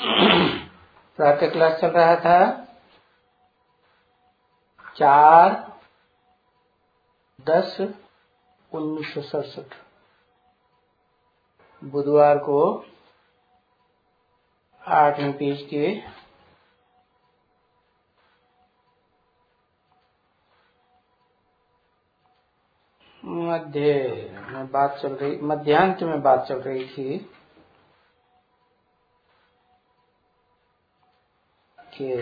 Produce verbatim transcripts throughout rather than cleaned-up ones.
प्रातः क्लास चल रहा था चार दस उन्नीस सौ सड़सठ बुधवार को आठवीं पेज के मध्य में बात चल रही मध्यांत में बात चल रही थी कि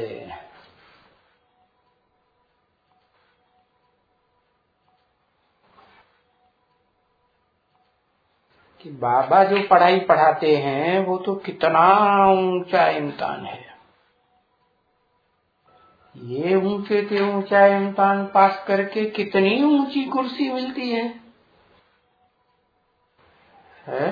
कि बाबा जो पढ़ाई पढ़ाते हैं वो तो कितना ऊंचा इम्तिहान है। ये ऊंचे से ऊंचा इम्तिहान पास करके कितनी ऊंची कुर्सी मिलती है, है?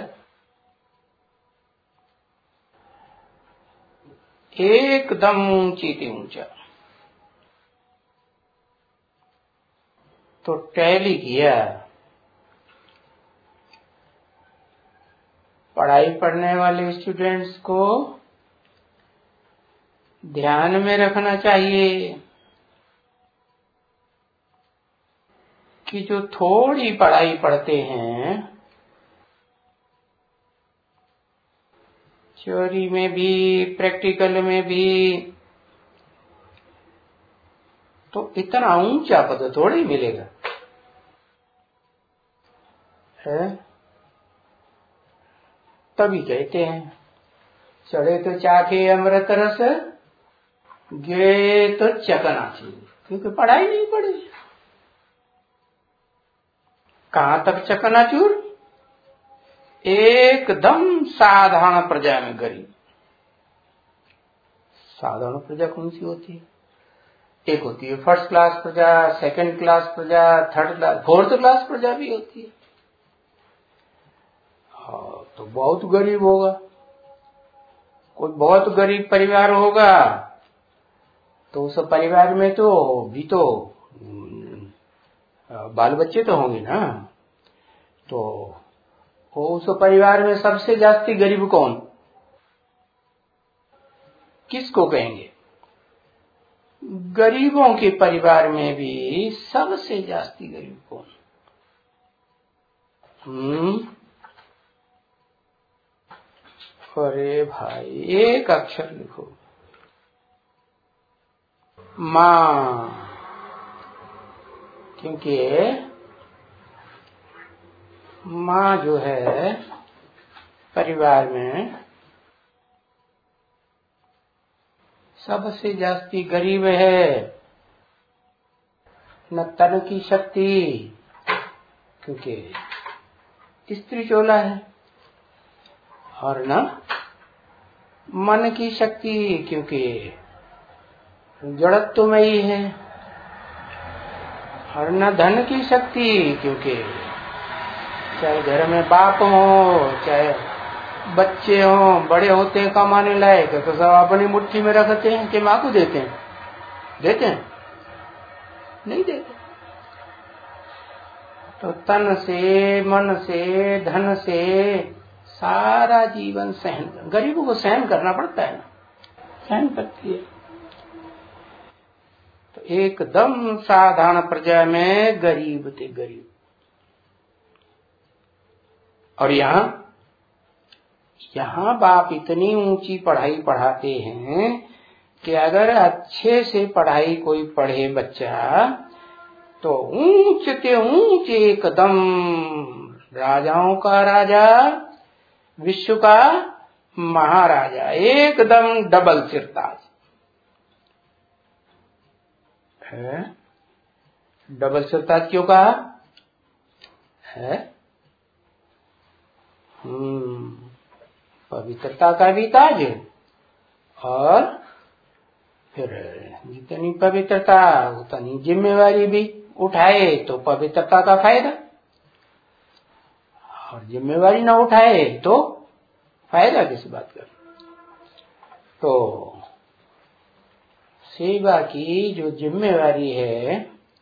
एकदम ऊंची से ऊंचा। तो टैली किया, पढ़ाई पढ़ने वाले स्टूडेंट्स को ध्यान में रखना चाहिए कि जो थोड़ी पढ़ाई पढ़ते हैं, थ्योरी में भी प्रैक्टिकल में भी, तो इतना ऊंचा पद थोड़ी मिलेगा, है? तभी कहते हैं चढ़े तो चाखे अमृत रस, गे तो चकनाचूर, क्योंकि पढ़ाई नहीं पढ़ी। कहां तक चकनाचूर? एकदम साधारण प्रजा में गरीब। साधारण प्रजा कौन सी होती है? एक होती है फर्स्ट क्लास प्रजा, सेकंड क्लास प्रजा, थर्ड क्लास, फोर्थ क्लास प्रजा भी होती है। हाँ, तो बहुत गरीब होगा, कोई बहुत गरीब परिवार होगा तो उस परिवार में तो भी तो बाल बच्चे तो होंगे ना। तो उस परिवार में सबसे जास्ती गरीब कौन, किसको कहेंगे? गरीबों के परिवार में भी सबसे जास्ती गरीब कौन? हम्म अरे भाई, एक अक्षर लिखो, मां। क्योंकि मां जो है परिवार में सबसे जास्ती गरीब है। न तन की शक्ति, क्योंकि स्त्री चोला है, और न मन की शक्ति, क्योंकि जड़त्व में ही है, और न धन की शक्ति, क्योंकि चाहे घर में बाप हो, चाहे बच्चे हो, बड़े होते हैं कमाने लायक तो सब अपनी मुट्ठी में रखते हैं कि माँ को देते हैं, देते हैं नहीं देते। तो तन से, मन से, धन से सारा जीवन सहन, गरीबों को सहन करना पड़ता है ना, सहन करती है। तो एकदम साधारण प्रजा में गरीब थे गरीब। और यहाँ यहाँ बाप इतनी ऊंची पढ़ाई पढ़ाते हैं कि अगर अच्छे से पढ़ाई कोई पढ़े बच्चा तो ऊंचे ऊंचे एकदम राजाओं का राजा, विश्व का महाराजा, एकदम डबल सिरताज है। डबल सिरताज क्यों कहा है? हम्म पवित्रता का भी ताज, और फिर जितनी पवित्रता उतनी जिम्मेवारी भी उठाए तो पवित्रता का फायदा, और जिम्मेवारी ना उठाए तो फायदा किस बात का? तो सेवा की जो जिम्मेवारी है,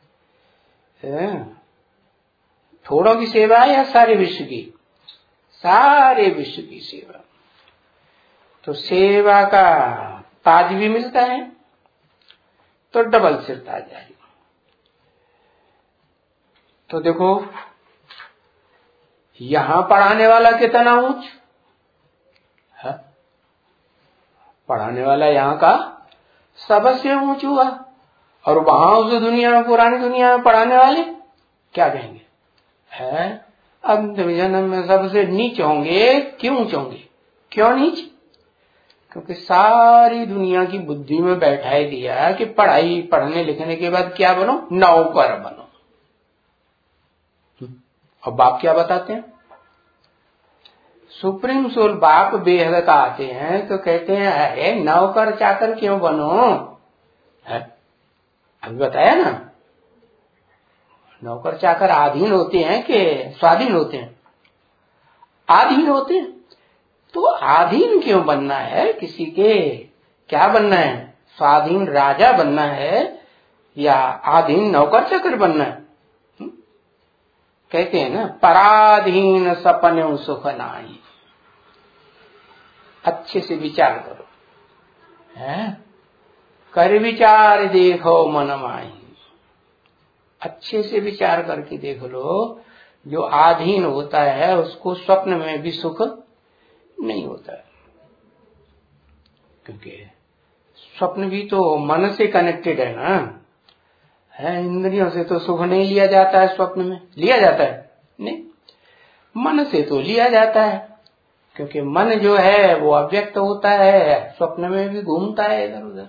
थोड़ों की सेवा है या सारे विश्व की? सारे विश्व की सेवा। तो सेवा का ताज भी मिलता है, तो डबल सिर ताज आएगा। तो देखो यहां पढ़ाने वाला कितना ऊंच है, पढ़ाने वाला यहां का सबसे ऊंच हुआ, और वहां उस दुनिया में, पुरानी दुनिया में पढ़ाने वाले क्या कहेंगे, है अंतिम जन्म में सबसे नीच होंगे। क्यों ऊंच होंगे, क्यों नीच? क्योंकि सारी दुनिया की बुद्धि में बैठाई दिया कि पढ़ाई पढ़ने लिखने के बाद क्या बनो, नौकर बनो। और बाप क्या बताते हैं, सुप्रीम सोल बाप बेहद का आते हैं तो कहते हैं अरे नौकर चाकर क्यों बनो है? अभी बताया ना, नौकर चाकर अधीन होते हैं कि स्वाधीन होते हैं, अधीन होते हैं। तो अधीन क्यों बनना है किसी के, क्या बनना है, स्वाधीन राजा बनना है या अधीन नौकर चाकर बनना है? हुँ? कहते हैं ना, पराधीन सपने सुख नाई। अच्छे से विचार करो, है कर विचार देखो मन माही। अच्छे से विचार करके देख लो, जो आधीन होता है उसको स्वप्न में भी सुख नहीं होता है, क्योंकि स्वप्न भी तो मन से कनेक्टेड है ना, है इंद्रियों से तो सुख नहीं लिया जाता है। स्वप्न में लिया जाता है नहीं, मन से तो लिया जाता है, क्योंकि मन जो है वो अव्यक्त होता है, स्वप्न में भी घूमता है इधर उधर।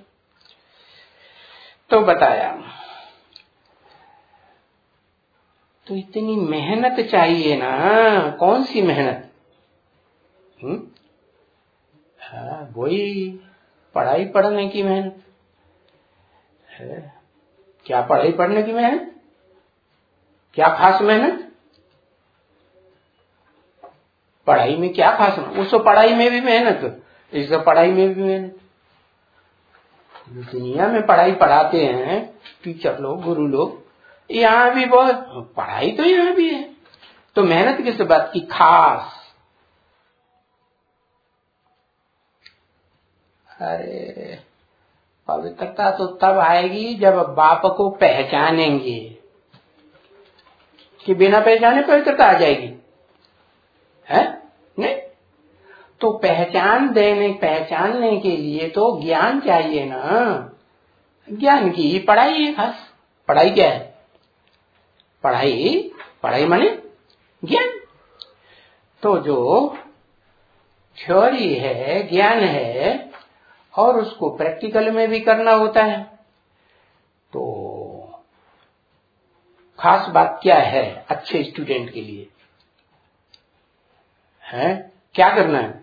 तो बताया, तो इतनी मेहनत चाहिए ना, कौन सी मेहनत, हम्म हाँ वही पढ़ाई पढ़ने की मेहनत है। क्या पढ़ाई पढ़ने की मेहनत, क्या खास मेहनत, पढ़ाई में क्या खास, उस पढ़ाई में भी मेहनत, इस पढ़ाई में भी मेहनत। दुनिया में पढ़ाई पढ़ाते हैं टीचर लोग, गुरु लोग, यहाँ भी बहुत पढ़ाई तो यहाँ भी है, तो मेहनत किस बात की खास। अरे पवित्रता तो तब आएगी जब बाप को पहचानेंगे, कि बिना पहचाने पवित्रता आ जाएगी, है नहीं? तो पहचान देने, पहचानने के लिए तो ज्ञान चाहिए ना, ज्ञान की ही पढ़ाई है खास। पढ़ाई क्या है, पढ़ाई पढ़ाई माने ज्ञान। तो जो थ्योरी है, ज्ञान है, और उसको प्रैक्टिकल में भी करना होता है। तो खास बात क्या है अच्छे स्टूडेंट के लिए, है क्या करना है,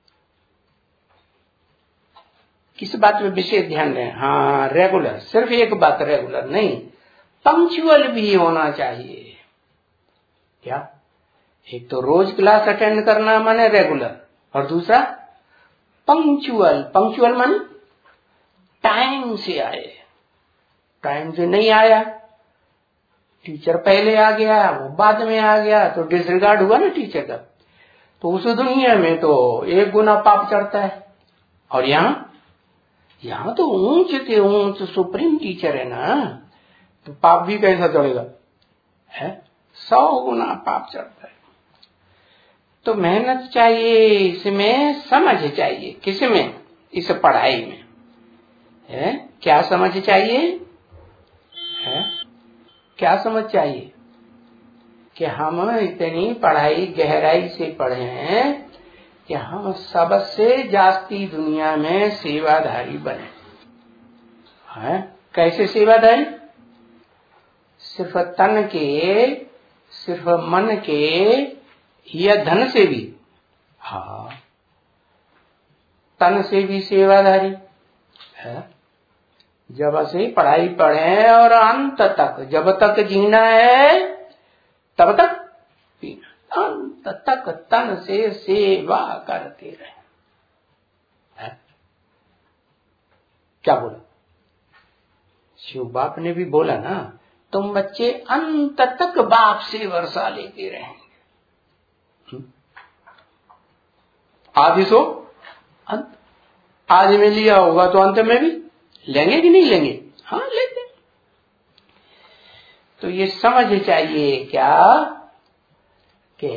किस बात में विशेष ध्यान दें? हाँ रेगुलर, सिर्फ एक बात रेगुलर नहीं, पंक्चुअल भी होना चाहिए। क्या, एक तो रोज क्लास अटेंड करना माने रेगुलर, और दूसरा पंक्चुअल। पंक्चुअल माने टाइम से आए, टाइम से नहीं आया, टीचर पहले आ गया वो बाद में आ गया, तो डिसरिगार्ड हुआ ना टीचर का। तो उस दुनिया में तो एक गुना पाप चढ़ता है, और यहाँ यहाँ तो ऊंच के ऊंच सुप्रीम टीचर है ना, तो पाप भी कैसा चढ़ेगा, है सौ गुना पाप चढ़ता है। तो मेहनत चाहिए, इसमें समझ चाहिए, किसमें, इस पढ़ाई में, है क्या समझ चाहिए, है क्या समझ चाहिए, कि हम इतनी पढ़ाई गहराई से पढ़े हैं कि हम सबसे जास्ती दुनिया में सेवाधारी बने। है कैसे सेवाधारी, सिर्फ तन के, सिर्फ मन के, या धन से भी, हाँ तन से भी सेवाधारी है। जब से पढ़ाई पढ़े और अंत तक, जब तक जीना है तब तक पीना, अंत तक तन से सेवा करते रहे। है? क्या बोला शिव बाप ने भी बोला ना, तुम बच्चे अंत तक बाप से वर्षा लेते रहेंगे। आदि सो अंत, आज में लिया होगा तो अंत में भी लेंगे कि नहीं लेंगे? हाँ लेंगे। तो ये समझ चाहिए क्या कि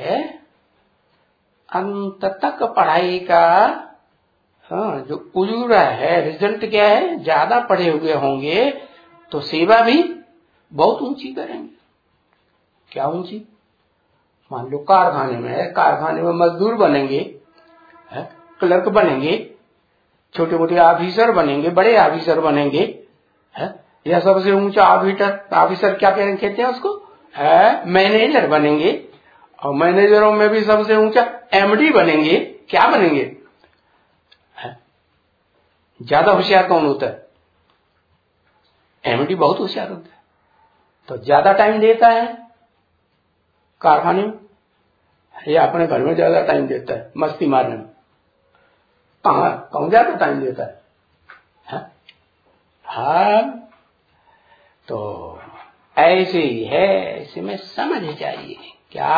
अंत तक पढ़ाई का हाँ, जो उजूरा है, रिजल्ट क्या है? ज्यादा पढ़े हुए होंगे तो सेवा भी बहुत ऊंची करेंगे। क्या ऊंची? मान लो कारखाने में है, कारखाने में मजदूर बनेंगे, क्लर्क बनेंगे, छोटे मोटे ऑफिसर बनेंगे, बड़े ऑफिसर बनेंगे, है या सबसे ऊंचा ऑफिसर ऑफिसर क्या कहते हैं उसको? है मैनेजर बनेंगे, और मैनेजरों में भी सबसे ऊंचा एमडी बनेंगे। क्या बनेंगे? ज्यादा होशियार कौन होता है? एमडी बहुत होशियार होता है, तो ज्यादा टाइम देता है कारखाने में या अपने घर में ज्यादा टाइम देता है मस्ती मारने में? कहां कौन ज्यादा टाइम देता है? हा? हाँ, तो ऐसे ही है, ऐसे में समझ चाहिए क्या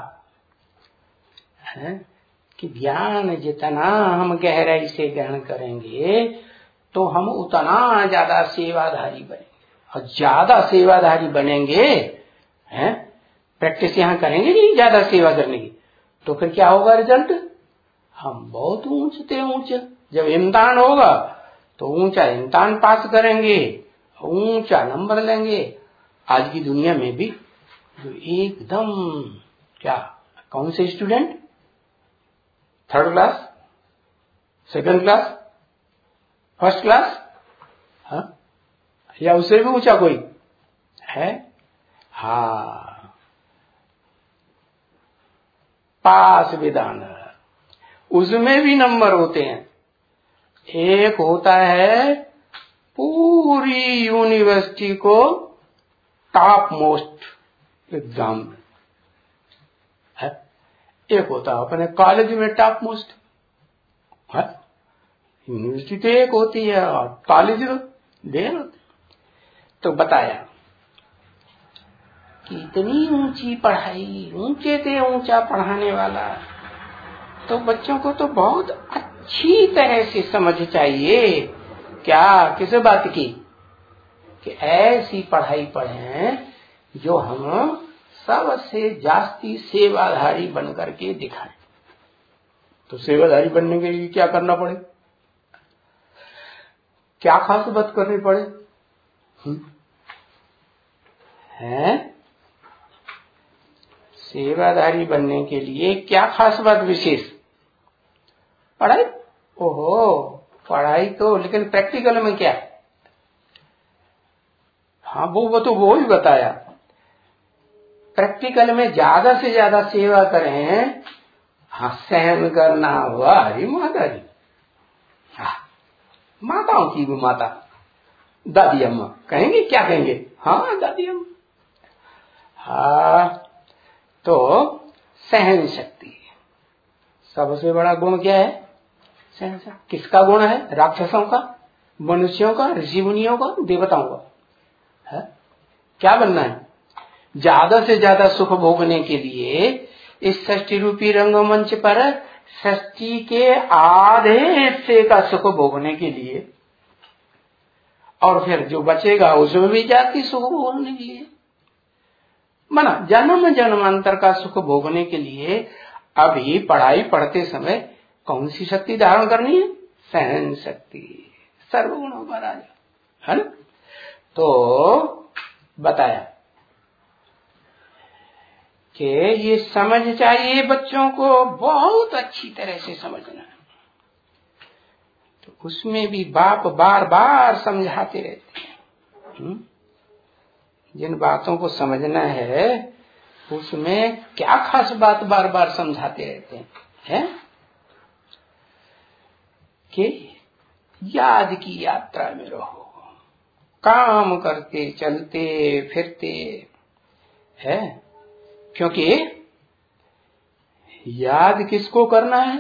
है कि ज्ञान जितना हम गहराई से ग्रहण करेंगे तो हम उतना ज्यादा सेवाधारी बनेंगे, और ज्यादा सेवाधारी बनेंगे हैं, प्रैक्टिस यहां करेंगे नहीं ज्यादा सेवा करने की, तो फिर क्या होगा रिजल्ट? हम बहुत ऊंचते ऊंच, जब इम्तिहान होगा तो ऊंचा इम्तिहान पास करेंगे, ऊंचा नंबर लेंगे। आज की दुनिया में भी जो एकदम क्या कौन से student third class, second class, first class, हाँ या उससे भी ऊंचा कोई है? हाँ, पास विधान, उसमें भी नंबर होते हैं। एक होता है पूरी यूनिवर्सिटी को टॉप मोस्ट एग्जाम है, एक होता है अपने कॉलेज में टॉप मोस्ट है। यूनिवर्सिटी तो एक होती है और कॉलेज ढेर होते। तो बताया कि इतनी ऊंची पढ़ाई, ऊंचे से ऊंचा पढ़ाने वाला, तो बच्चों को तो बहुत अच्छी तरह से समझ चाहिए क्या किस बात की कि ऐसी पढ़ाई पढ़ें जो हम सबसे जास्ती सेवाधारी बन करके दिखाएं। तो सेवाधारी बनने के लिए क्या करना पड़े? क्या खास बात करनी पड़े? हैं? सेवाधारी बनने के लिए क्या खास बात विशेष? पढ़ाई? ओहो, पढ़ाई तो, लेकिन प्रैक्टिकल में क्या? हाँ वो वो तो वो ही बताया, प्रैक्टिकल में ज्यादा से ज्यादा सेवा करें। हाँ, सहन करना हुआ हरी माता जी, हाँ माताओं की भी माता दादी अम्मा कहेंगे, क्या कहेंगे? हाँ दादी अम्मा। हाँ, तो सहन शक्ति सबसे बड़ा गुण क्या है? सहन शक्ति। किसका गुण है? राक्षसों का, मनुष्यों का, ऋषि मुनियों का, देवताओं का है? क्या बनना है? ज्यादा से ज्यादा सुख भोगने के लिए इस षष्ठी रूपी रंगमंच पर षष्ठी के आधे हिस्से का सुख भोगने के लिए, और फिर जो बचेगा उसमें भी जाती सुख भोगने के लिए, माना जन्म जन्मांतर का सुख भोगने के लिए अभी पढ़ाई पढ़ते समय कौन सी शक्ति धारण करनी है? सहन शक्ति, सर्वगुणों का राजा है ना। तो बताया कि ये समझ चाहिए बच्चों को, बहुत अच्छी तरह से समझना है। तो उसमें भी बाप बार बार समझाते रहते हैं। जिन बातों को समझना है उसमें क्या खास बात बार बार समझाते रहते हैं, है? कि याद की यात्रा में रहो, काम करते चलते फिरते है, क्योंकि याद किसको करना है?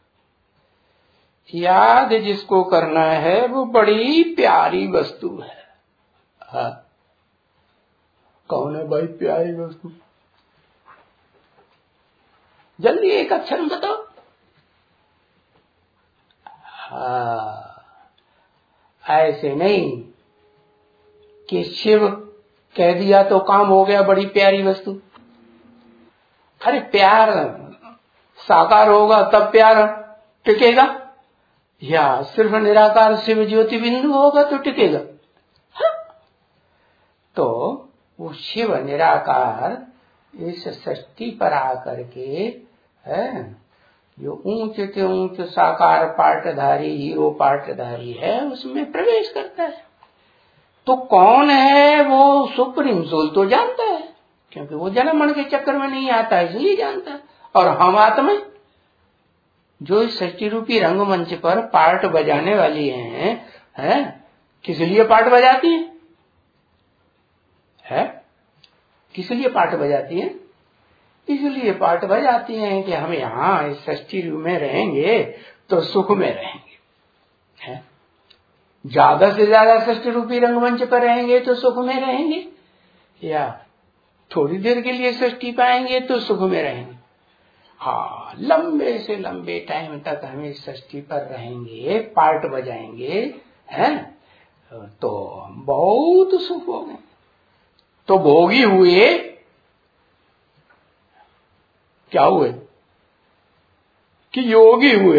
याद जिसको करना है वो बड़ी प्यारी वस्तु है। हाँ, कौन है भाई प्यारी वस्तु? जल्दी एक अक्षर बताओ। हाँ, ऐसे नहीं कि शिव कह दिया तो काम हो गया, बड़ी प्यारी वस्तु। अरे प्यार साकार होगा तब प्यार टिकेगा, या सिर्फ निराकार शिव ज्योति बिंदु होगा तो टिकेगा? हाँ? तो वो शिव निराकार इस सृष्टि पर आकर के है, जो ऊंच से ऊंच साकार पाटधारी हीरो पाटधारी है, उसमें प्रवेश करता है। तो कौन है वो? सुप्रीम सोल तो जानता है, क्योंकि वो जन्म मरण के चक्कर में नहीं आता है, इसलिए जानता है। और हम आत्मा जो इस सृष्टि रूपी रंगमंच पर पार्ट बजाने वाली हैं, हैं? किस लिए पार्ट बजाती हैं? है? किस लिए पार्ट बजाती हैं? इसलिए पार्ट बजाती हैं कि हम यहाँ इस सृष्टि में रहेंगे तो सुख में रहेंगे, है? ज्यादा से ज्यादा सृष्टि रूपी रंगमंच पर रहेंगे तो सुख में रहेंगे, या थोड़ी देर के लिए सृष्टि पाएंगे तो सुख में रहेंगे। हाँ, लंबे से लंबे टाइम तक हम इस सृष्टि पर रहेंगे, पार्ट बजाएंगे, हैं? तो बहुत सुख हो गए। तो भोगी हुए क्या हुए? कि योगी हुए?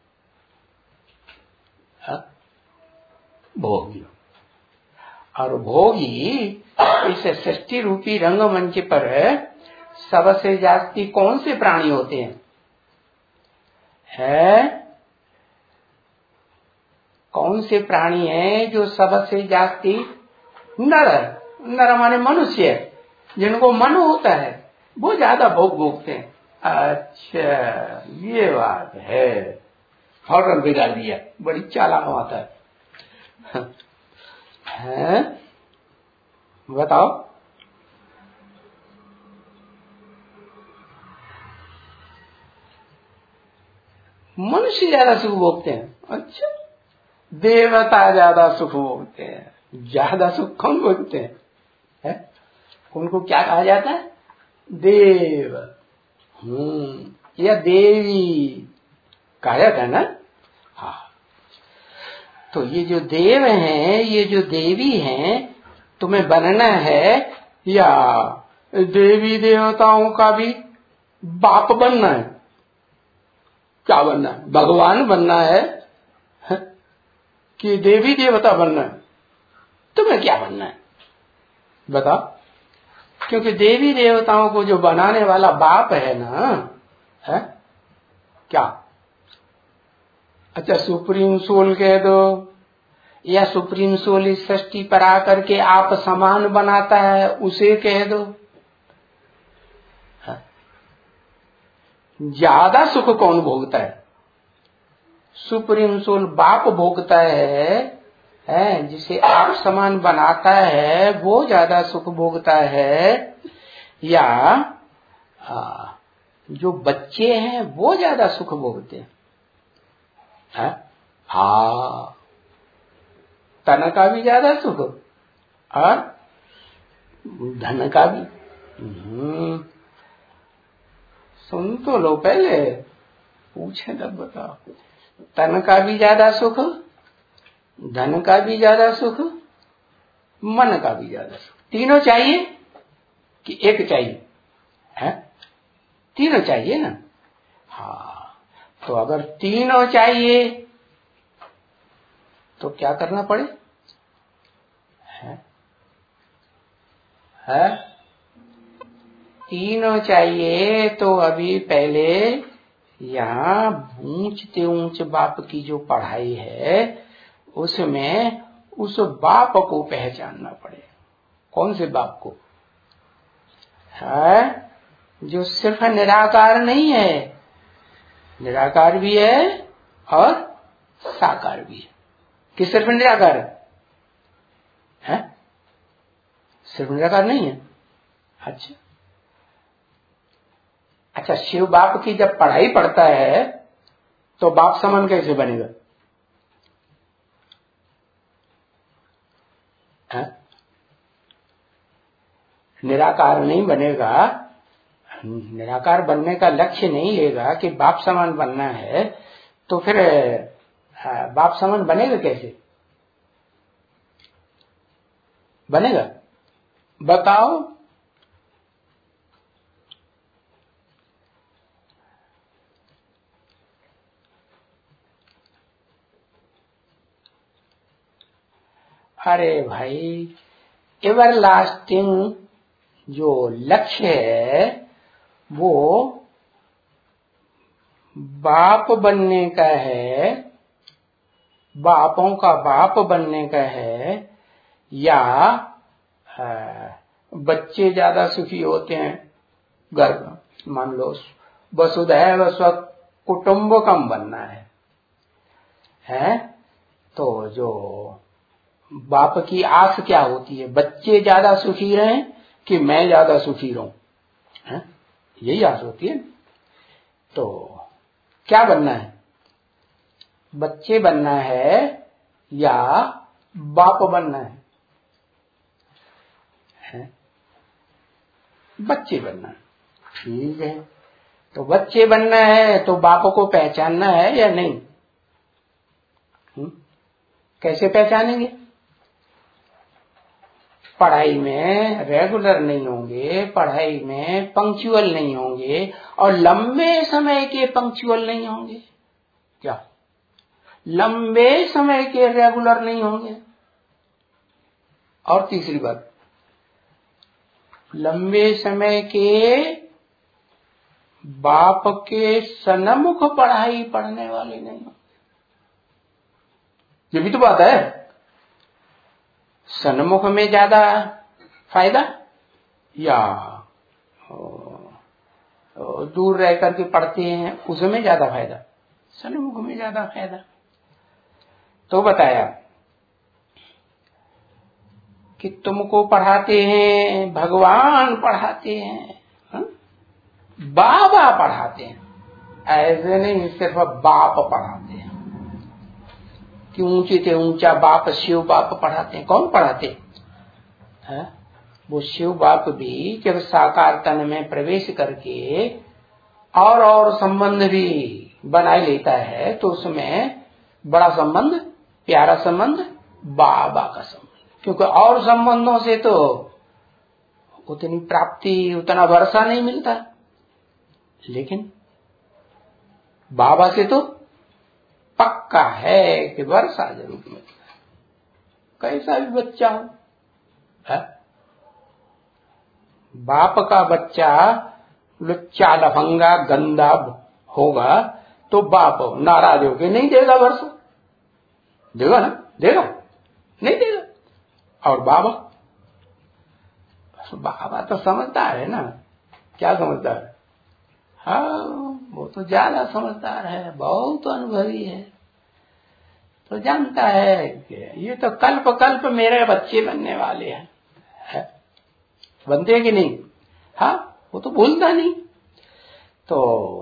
हाँ? भोगी। और भोगी इस सृष्टि रूपी रंगमंच पर सबसे जास्ती कौन से प्राणी होते हैं? है? कौन से प्राणी हैं जो सबसे जास्ती? नर। नर माने मनुष्य, जिनको मन होता है वो ज्यादा भोग भोगते हैं। अच्छा, ये बात है। फौरन बिगाड़ दिया, बड़ी चालाक होता है। हैं? बताओ। मनुष्य ज्यादा सुख भोगते हैं। अच्छा, देवता ज्यादा सुख भोगते हैं। ज्यादा सुख कौन भोगते हैं? है? उनको क्या कहा जाता है? देव, हम्म या देवी कहा जाता है ना। हाँ, तो ये जो देव हैं, ये जो देवी हैं, तुम्हें बनना है या देवी देवताओं का भी बाप बनना है? क्या बनना है? भगवान बनना है, है? कि देवी देवता बनना है? तुम्हें क्या बनना है बताओ? क्योंकि देवी देवताओं को जो बनाने वाला बाप है ना, है क्या? अच्छा, सुप्रीम सोल कह दो, या सुप्रीम सोल इस सृष्टि पर आकर के आप समान बनाता है, उसे कह दो। ज्यादा सुख कौन भोगता है? सुप्रीम सोल बाप भोगता है, है जिसे आप समान बनाता है, वो ज्यादा सुख भोगता है, या आ, जो बच्चे हैं वो ज्यादा सुख भोगते हैं? है? हाँ, तन का भी ज्यादा सुख और धन का भी। हम्म सुन तो लो, पहले पूछे तब बताओ। तन का भी ज्यादा सुख, धन का भी ज्यादा सुख, मन का भी ज्यादा सुख। तीनों चाहिए कि एक चाहिए? है? तीनों चाहिए ना। हाँ, तो अगर तीनों चाहिए तो क्या करना पड़े? है? है? तीनों चाहिए तो अभी पहले यहाँ ऊंचते ऊंच बाप की जो पढ़ाई है उसमें उस बाप को पहचानना पड़े। कौन से बाप को? है जो सिर्फ निराकार नहीं है, निराकार भी है और साकार भी है। कि सिर्फ निराकार है? है? सिर्फ निराकार नहीं है। अच्छा अच्छा, शिव बाप की जब पढ़ाई पढ़ता है तो बाप समान कैसे बनेगा? है? निराकार नहीं बनेगा। निराकार बनने का लक्ष्य नहीं लेगा कि बाप समान बनना है, तो फिर बाप समान बनेगा कैसे? बनेगा? बताओ। अरे भाई, एवर लास्टिंग जो लक्ष्य है वो बाप बनने का है, बापों का बाप बनने का है, या बच्चे ज्यादा सुखी होते हैं घर में, मान लो वसुधैव स्वकुटुम्बकम बनना है, है? तो जो बाप की आस क्या होती है? बच्चे ज्यादा सुखी रहें कि मैं ज्यादा सुखी रहूं, है? यही आस होती है। तो क्या बनना है? बच्चे बनना है या बाप बनना है? है? बच्चे बनना है। ठीक है, तो बच्चे बनना है तो बाप को पहचानना है या नहीं? हुँ? कैसे पहचानेंगे? पढ़ाई में रेगुलर नहीं होंगे, पढ़ाई में पंक्चुअल नहीं होंगे, और लंबे समय के पंक्चुअल नहीं होंगे। क्या? लंबे समय के रेगुलर नहीं होंगे। और तीसरी बात, लंबे समय के बाप के सन्मुख पढ़ाई पढ़ने वाले नहीं होंगे। ये भी तो बात है। सन्मुख में ज्यादा फायदा या दूर रह करके पढ़ते हैं उसमें ज्यादा फायदा? सन्मुख में ज्यादा फायदा। तो बताया कि तुमको पढ़ाते हैं भगवान, पढ़ाते हैं हा? बाबा पढ़ाते हैं, ऐसे नहीं सिर्फ बाप पढ़ाते हैं कि ऊंचे से ऊंचा बाप शिव बाप पढ़ाते हैं। कौन पढ़ाते हैं? वो शिव बाप भी जब साकार तन में प्रवेश करके और और संबंध भी बनाए लेता है तो उसमें बड़ा संबंध, प्यारा संबंध बाबा का संबंध, क्योंकि और संबंधों से तो उतनी प्राप्ति, उतना वर्षा नहीं मिलता, लेकिन बाबा से तो पक्का है कि वर्षा जरूर मिलता है। कैसा भी बच्चा हो, है? बाप का बच्चा लुच्चा लफंगा गंदा होगा तो बाप नाराज होके नहीं देगा वर्षा, देगा ना? देगा? नहीं देगा। और बाबा, बाबा तो समझदार है ना। क्या समझदार है? हाँ, वो तो ज्यादा समझदार है, बहुत अनुभवी है, तो जानता है कि ये तो कल्प कल्प मेरे बच्चे बनने वाले हैं, है? बनते कि नहीं? हाँ, वो तो भूलता नहीं। तो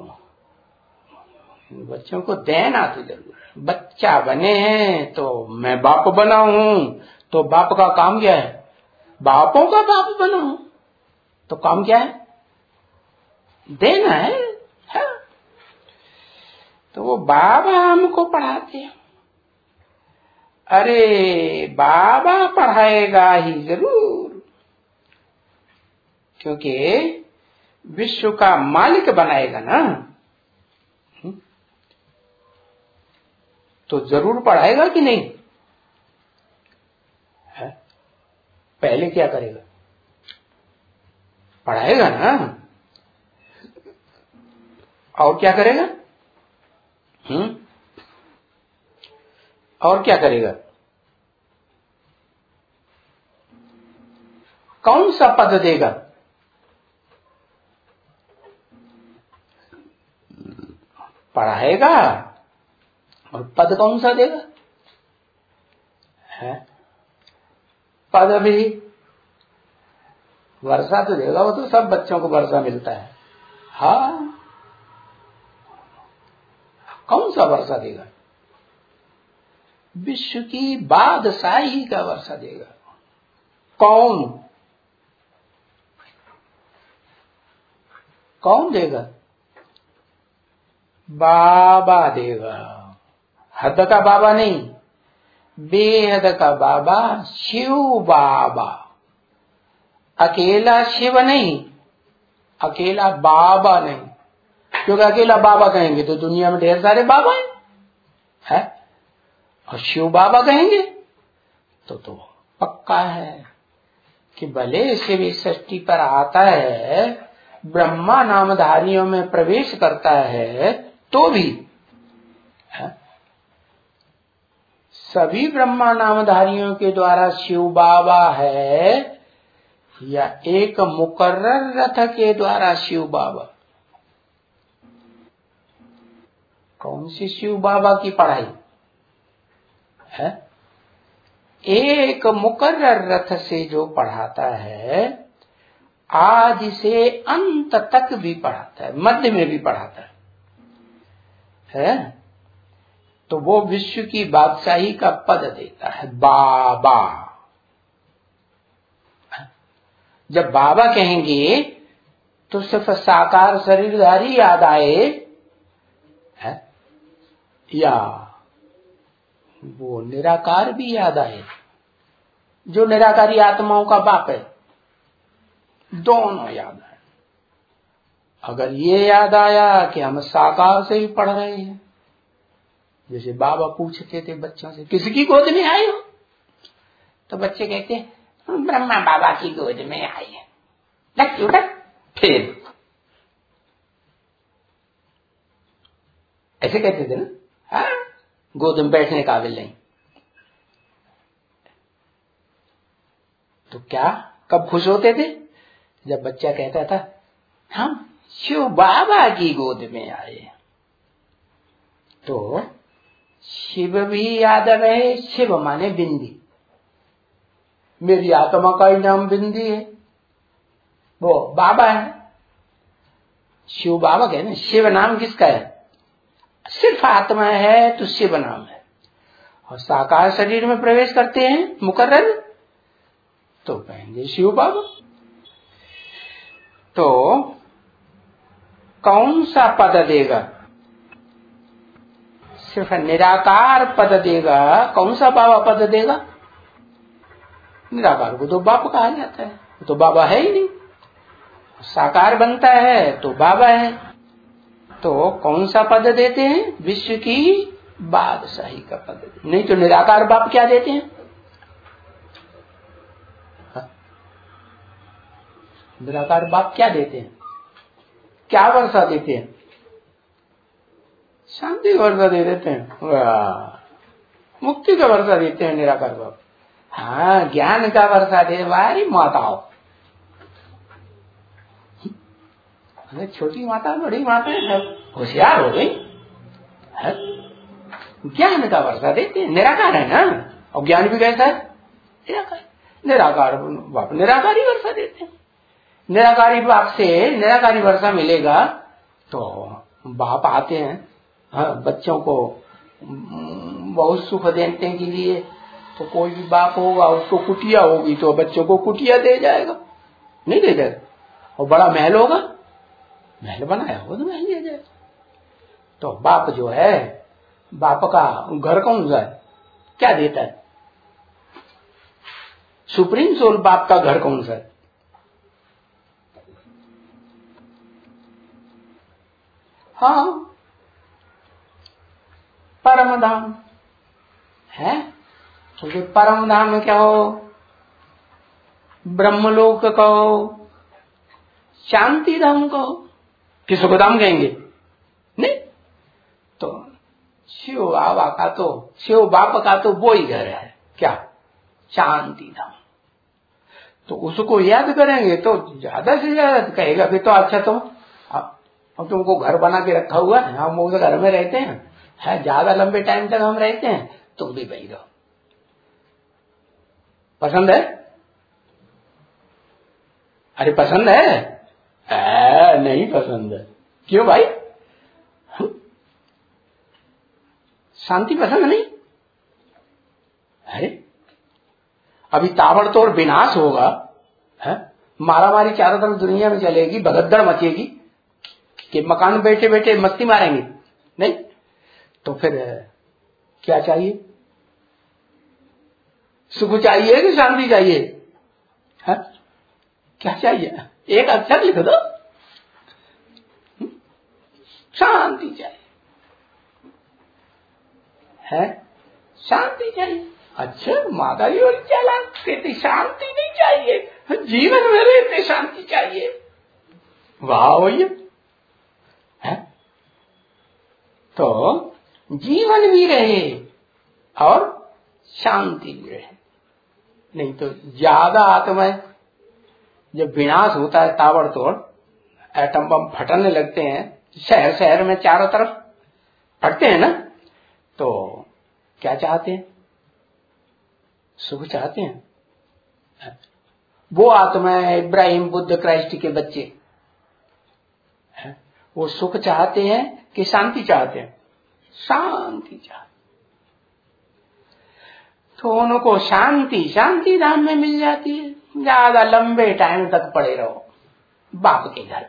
बच्चों को देना तो जरूर है। बच्चा बने हैं तो मैं बाप बना हूं, तो बाप का काम क्या है? बापों का बाप बना हूं तो काम क्या है? देना है, है? तो वो बाबा हमको पढ़ाते हैं। अरे बाबा पढ़ाएगा ही जरूर, क्योंकि विश्व का मालिक बनाएगा ना, तो जरूर पढ़ाएगा कि नहीं? है? पहले क्या करेगा? पढ़ाएगा ना, और क्या करेगा? हम्म और क्या करेगा? कौन सा पद देगा? पढ़ाएगा, और पद कौन सा देगा? है? पद भी वर्षा तो देगा, वो तो सब बच्चों को वर्षा मिलता है। हाँ, कौन सा वर्षा देगा? विश्व की बादशाही का वर्षा देगा। कौन? कौन देगा? बाबा देगा। हद का बाबा नहीं, बेहद का बाबा शिव बाबा। अकेला शिव नहीं, अकेला बाबा नहीं, क्योंकि अकेला बाबा कहेंगे तो दुनिया में ढेर सारे बाबा हैं, है? और शिव बाबा कहेंगे तो तो पक्का है कि भले शिव इस सृष्टि पर आता है, ब्रह्मा नामधारियों में प्रवेश करता है, तो भी है? सभी ब्रह्मा नामधारियों के द्वारा शिव बाबा है या एक मुकर्रर रथ के द्वारा शिव बाबा? कौन सी शिव बाबा की पढ़ाई है? एक मुकर्रर रथ से जो पढ़ाता है, आदि से अंत तक भी पढ़ाता है, मध्य में भी पढ़ाता है, है? तो वो विश्व की बादशाही का पद देता है बाबा। जब बाबा कहेंगे तो सिर्फ साकार शरीरधारी याद आए, है? या वो निराकार भी याद आए, जो निराकारी आत्माओं का बाप है? दोनों याद आए। अगर ये याद आया कि हम साकार से ही पढ़ रहे हैं, जैसे बाबा पूछते थे बच्चों से, किसकी गोद में आए हो? तो बच्चे कहते हैं ब्रह्मा बाबा की गोद में आए हैं। लग उठा फिर ऐसे कहते थे ना, हाँ? गोद में बैठने काबिल नहीं। तो क्या कब खुश होते थे? जब बच्चा कहता था हम शिव बाबा की गोद में आए। तो शिव भी याद रहे, शिव माने बिंदी, मेरी आत्मा का ही नाम बिंदी है, वो बाबा है, शिव बाबा कहते हैं। शिव नाम किसका है? सिर्फ आत्मा है तो शिव नाम है। और साकार शरीर में प्रवेश करते हैं मुकर्रर, तो कहेंगे शिव बाबा। तो कौन सा पद देगा? सिर्फ निराकार पद देगा। कौन सा बाबा पद देगा? निराकार को तो बाप कहा जाता है, तो बाबा है ही नहीं। साकार बनता है तो बाबा है। तो कौन सा पद देते हैं? विश्व की बादशाही का पद। नहीं तो निराकार बाप क्या देते हैं? निराकार बाप क्या देते हैं? क्या वर्षा देते हैं? शांति वर्षा दे देते हैं, मुक्ति का वर्षा देते हैं निराकार बाप। हाँ, ज्ञान का वर्षा दे वारी माताओं, छोटी माता बड़ी माता होशियार हो गई, ज्ञान का वर्षा देते हैं। निराकार है ना, और ज्ञान भी कैसा है? निराकार। निराकार बाप निराकारी वर्षा देते हैं। निराकारी बाप से निराकारी वर्षा मिलेगा तो बाप आते हैं, हाँ, बच्चों को बहुत सुख देने के लिए। तो कोई भी बाप होगा, उसको कुटिया होगी तो बच्चों को कुटिया दे जाएगा, नहीं दे जाएगा। और बड़ा महल होगा, महल बनाया होगा तो महल दे जाएगा। तो बाप जो है, बाप का घर कौन सा है? क्या देता है? सुप्रीम सोल बाप का घर कौन सा है? हाँ, परम धाम है। क्योंकि परम धाम में क्या हो? ब्रह्मलोक कहो, शांति धाम कहो, किसको को धाम कहेंगे? नहीं, तो शिव बाबा का तो शिव बाप का तो वो ही घर है, क्या? शांति धाम। तो उसको याद करेंगे तो ज्यादा से ज्यादा कहेगा फिर तो अच्छा तुम अब तुमको घर बना के रखा हुआ है, हम उस घर में रहते हैं, है ज्यादा लंबे टाइम तक हम रहते हैं, तुम भी वही रहो। पसंद है? अरे पसंद है? आ, नहीं पसंद है। क्यों भाई? शांति पसंद नहीं? अरे अभी ताबड़तोड़ विनाश होगा, है मारामारी चारों तरफ दुनिया में चलेगी, भगदड़ मचेगी कि मकान बैठे बैठे मस्ती मारेंगे, नहीं तो फिर क्या चाहिए? सुख चाहिए कि शांति चाहिए? है? क्या चाहिए? एक अक्षर लिख दो, शांति चाहिए। है? शांति चाहिए। अच्छा, माता जी और चला कहते शांति नहीं चाहिए, जीवन में रहते शांति चाहिए। वाह भैया। है? तो जीवन भी रहे और शांति भी रहे। नहीं तो ज्यादा आत्मा जब विनाश होता है ताबड़तोड़, एटम बम फटने लगते हैं, शहर शहर में चारों तरफ फटते हैं ना, तो क्या चाहते हैं? सुख चाहते हैं। वो आत्मा है इब्राहिम बुद्ध क्राइस्ट के बच्चे, वो सुख चाहते हैं कि शांति चाहते हैं? शांति चाहते। तो उनको शांति शांति धाम में मिल जाती है, ज्यादा लंबे टाइम तक पड़े रहो बाप के घर।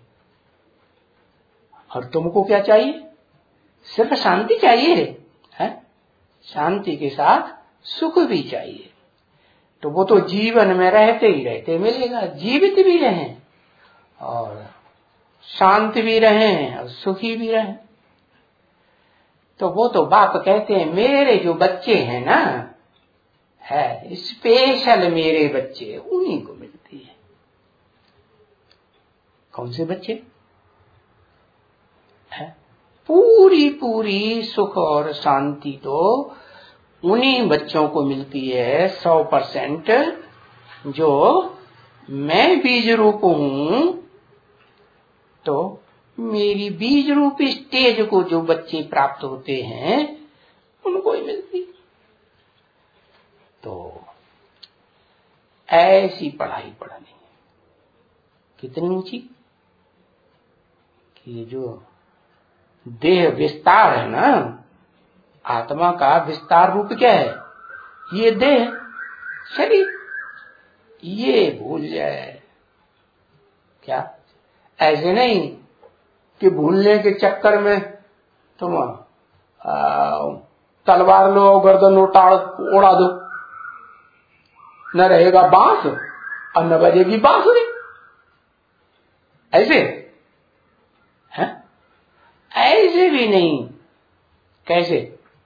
और तुमको क्या चाहिए? सिर्फ शांति चाहिए है? शांति के साथ सुख भी चाहिए। तो वो तो जीवन में रहते ही रहते मिलेगा, जीवित भी रहें और शांत भी रहें और सुखी भी रहें। तो वो तो बाप कहते हैं मेरे जो बच्चे हैं ना, है स्पेशल मेरे बच्चे, उन्हीं को मिलती है। कौन से बच्चे? है पूरी पूरी सुख और शांति तो उन्हीं बच्चों को मिलती है, सौ परसेंट। जो मैं बीज रूप हूं, तो मेरी बीज रूप स्टेज को जो बच्चे प्राप्त होते हैं उनको ही मिलती। तो ऐसी पढ़ाई पढ़नी कितनी ऊंची कि जो देह विस्तार है ना, आत्मा का विस्तार रूप क्या है? ये देह शरीर, ये भूल जाए। क्या ऐसे नहीं कि भूलने के चक्कर में तुम तलवार लो गर्दन उड़ा दो, न रहेगा बांस और न बजेगी बांसुरी। ऐसे हैं? ऐसे भी नहीं। कैसे?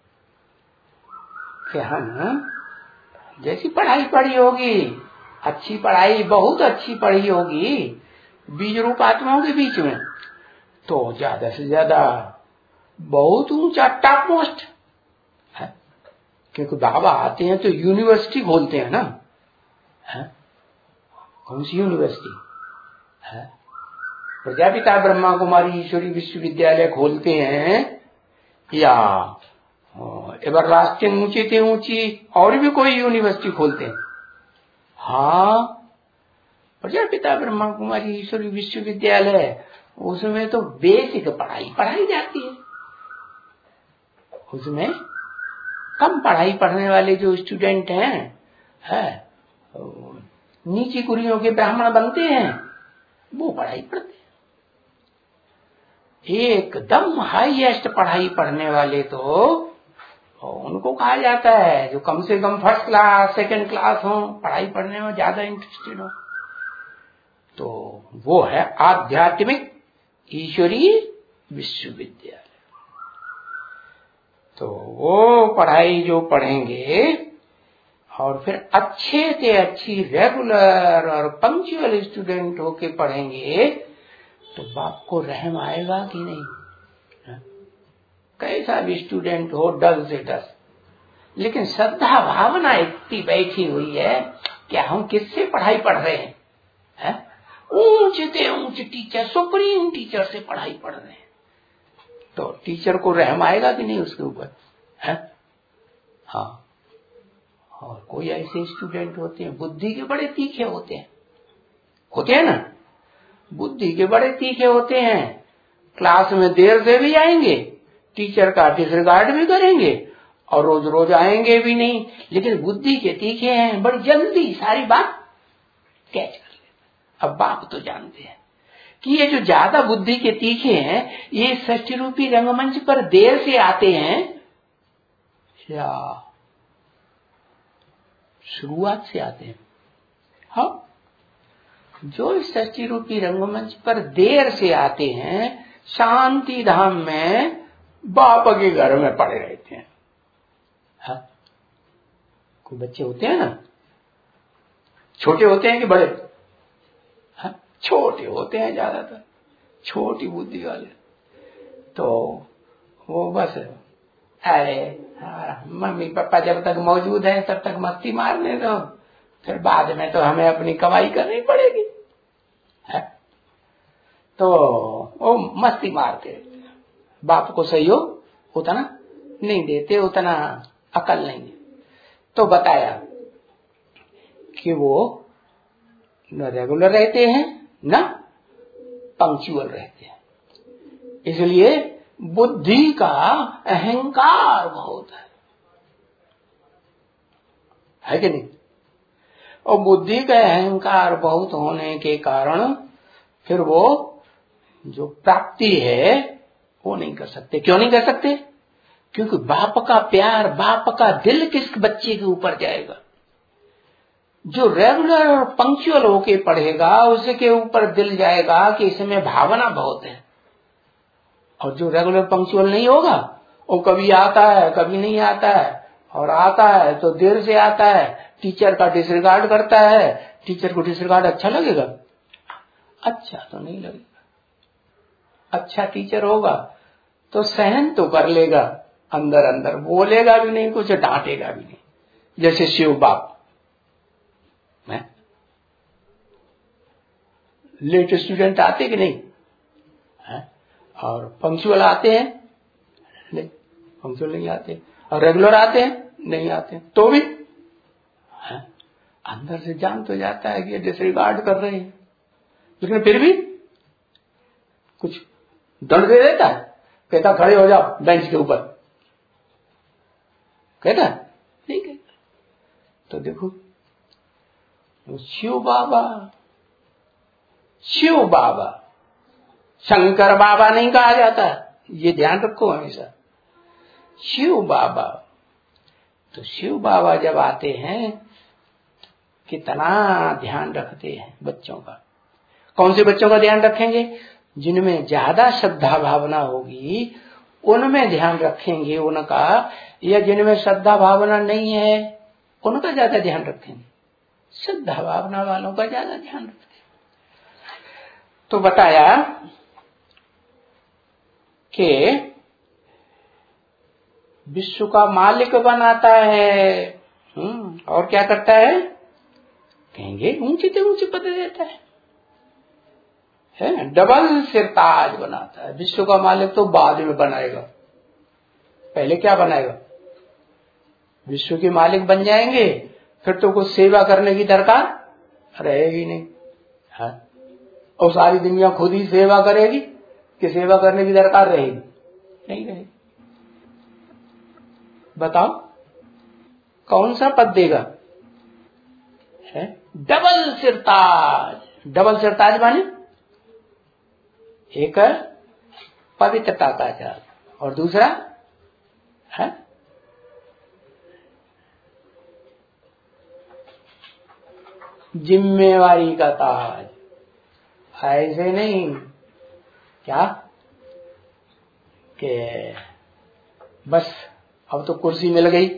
कि हम जैसी पढ़ाई पढ़ी होगी, अच्छी पढ़ाई बहुत अच्छी पढ़ी होगी बीज रूप आत्माओं के बीच में, तो ज्यादा से ज्यादा बहुत ऊंचा टॉप मोस्ट है। क्योंकि बाबा आते हैं तो यूनिवर्सिटी खोलते हैं ना। है? कौन सी यूनिवर्सिटी है? प्रजापिता ब्रह्मा कुमारी ईश्वरी विश्वविद्यालय खोलते हैं, या एवरलास्टिंग ऊंची से ऊंची और भी कोई यूनिवर्सिटी खोलते हैं? हाँ, प्रजापिता ब्रह्मा कुमारी ईश्वरी विश्वविद्यालय, उसमें तो बेसिक पढ़ाई पढ़ाई जाती है। उसमें कम पढ़ाई पढ़ने वाले जो स्टूडेंट हैं, है नीची कुरियों के ब्राह्मण बनते हैं, वो पढ़ाई पढ़ते हैं। एकदम हाईएस्ट पढ़ाई पढ़ने वाले तो उनको कहा जाता है जो कम से कम फर्स्ट क्लास सेकंड क्लास हो, पढ़ाई पढ़ने में ज्यादा इंटरेस्टेड हो, तो वो है आध्यात्मिक ईश्वरीय विश्वविद्यालय। तो वो पढ़ाई जो पढ़ेंगे और फिर अच्छे से अच्छी रेगुलर और पंक्चुअल स्टूडेंट होके पढ़ेंगे, तो बाप को रहम आएगा कि नहीं? है? कैसा भी स्टूडेंट हो, डल से डल, लेकिन श्रद्धा भावना इतनी बैठी हुई है कि हम किससे पढ़ाई पढ़ रहे हैं? है? ऊंचे से ऊंचे टीचर, सुप्रीम टीचर से पढ़ाई पढ़ रहे हैं, तो टीचर को रहम आएगा कि नहीं उसके ऊपर? है? हाँ। और कोई ऐसे स्टूडेंट होते हैं बुद्धि के बड़े तीखे होते हैं, होते हैं ना, बुद्धि के बड़े तीखे होते हैं, क्लास में देर से भी आएंगे, टीचर का डिसरिगार्ड भी करेंगे और रोज रोज आएंगे भी नहीं, लेकिन बुद्धि के तीखे हैं, बड़ी जल्दी सारी बात कैच कर लेते। अब बाप तो जानते हैं कि ये जो ज्यादा बुद्धि के तीखे हैं, ये षष्ठी रूपी रंगमंच पर देर से आते हैं, या शुरुआत से आते हैं। हाँ, जो इस सृष्टि रूपी रंगमंच पर देर से आते हैं, शांति धाम में बाप के घर में पड़े रहते हैं। हाँ, कोई बच्चे होते हैं ना, छोटे होते हैं कि बड़े? हाँ, छोटे होते हैं ज्यादातर, छोटी बुद्धि वाले। तो वो बस अरे हाँ, मम्मी पापा जब तक मौजूद है तब तक मस्ती मारने दो, फिर बाद में तो हमें अपनी कमाई करनी पड़ेगी। है? तो वो मस्ती मारते रहते, बाप को सहयोग उतना नहीं देते, उतना अकल नहीं है। तो बताया कि वो न रेगुलर रहते हैं न पंक्चुअल रहते हैं, इसलिए बुद्धि का अहंकार बहुत है, है कि नहीं? और बुद्धि का अहंकार बहुत होने के कारण फिर वो जो प्राप्ति है वो नहीं कर सकते। क्यों नहीं कर सकते? क्योंकि बाप का प्यार, बाप का दिल किस बच्चे के ऊपर जाएगा? जो रेगुलर और पंक्चुअल होके पढ़ेगा उसके ऊपर दिल जाएगा कि इसमें भावना बहुत है। और जो रेगुलर पंक्चुअल नहीं होगा वो कभी आता है कभी नहीं आता है, और आता है तो देर से आता है, टीचर का डिसरिगार्ड करता है। टीचर को डिसरिगार्ड अच्छा लगेगा? अच्छा तो नहीं लगेगा। अच्छा टीचर होगा तो सहन तो कर लेगा, अंदर अंदर बोलेगा भी नहीं, कुछ डांटेगा भी नहीं, जैसे शिव बाप। लेट स्टूडेंट आते कि नहीं है? और पंक्चुअल आते हैं? नहीं, पंक्चुअल नहीं आते। और रेगुलर आते हैं? नहीं आते। तो भी है? अंदर से जान तो जाता है कि ये डिसरिगार्ड कर रहे हैं, लेकिन फिर भी कुछ दंड दे देता है, कहता खड़े हो जाओ बेंच के ऊपर, कहता नहीं कहता। तो देखो शिव बाबा, शिव बाबा, शंकर बाबा नहीं कहा जाता, ये ध्यान रखो हमेशा। शिव बाबा, तो शिव बाबा जब आते हैं कितना ध्यान रखते हैं बच्चों का। कौन से बच्चों का ध्यान रखेंगे? जिनमें ज्यादा श्रद्धा भावना होगी उनमें ध्यान रखेंगे उनका, या जिनमें श्रद्धा भावना नहीं है उनका ज्यादा ध्यान रखेंगे? श्रद्धा भावना वालों का ज्यादा ध्यान रखेंगे। तो बताया कि विश्व का मालिक बनाता है, हम्म और क्या करता है? कहेंगे ऊंचे से ऊंचे पद देता है, है डबल सिरताज बनाता है। विश्व का मालिक तो बाद में बनाएगा, पहले क्या बनाएगा? विश्व के मालिक बन जाएंगे, फिर तो कुछ सेवा करने की दरकार रहेगी नहीं है? और सारी दुनिया खुद ही सेवा करेगी कि सेवा करने की दरकार रहेगी? नहीं रहेगी। बताओ कौन सा पद देगा? है डबल सिरताज। डबल सिरताज माने एक पवित्रता का ताज और दूसरा है जिम्मेवारी का ताज। ऐसे नहीं क्या कि बस अब तो कुर्सी मिल गई,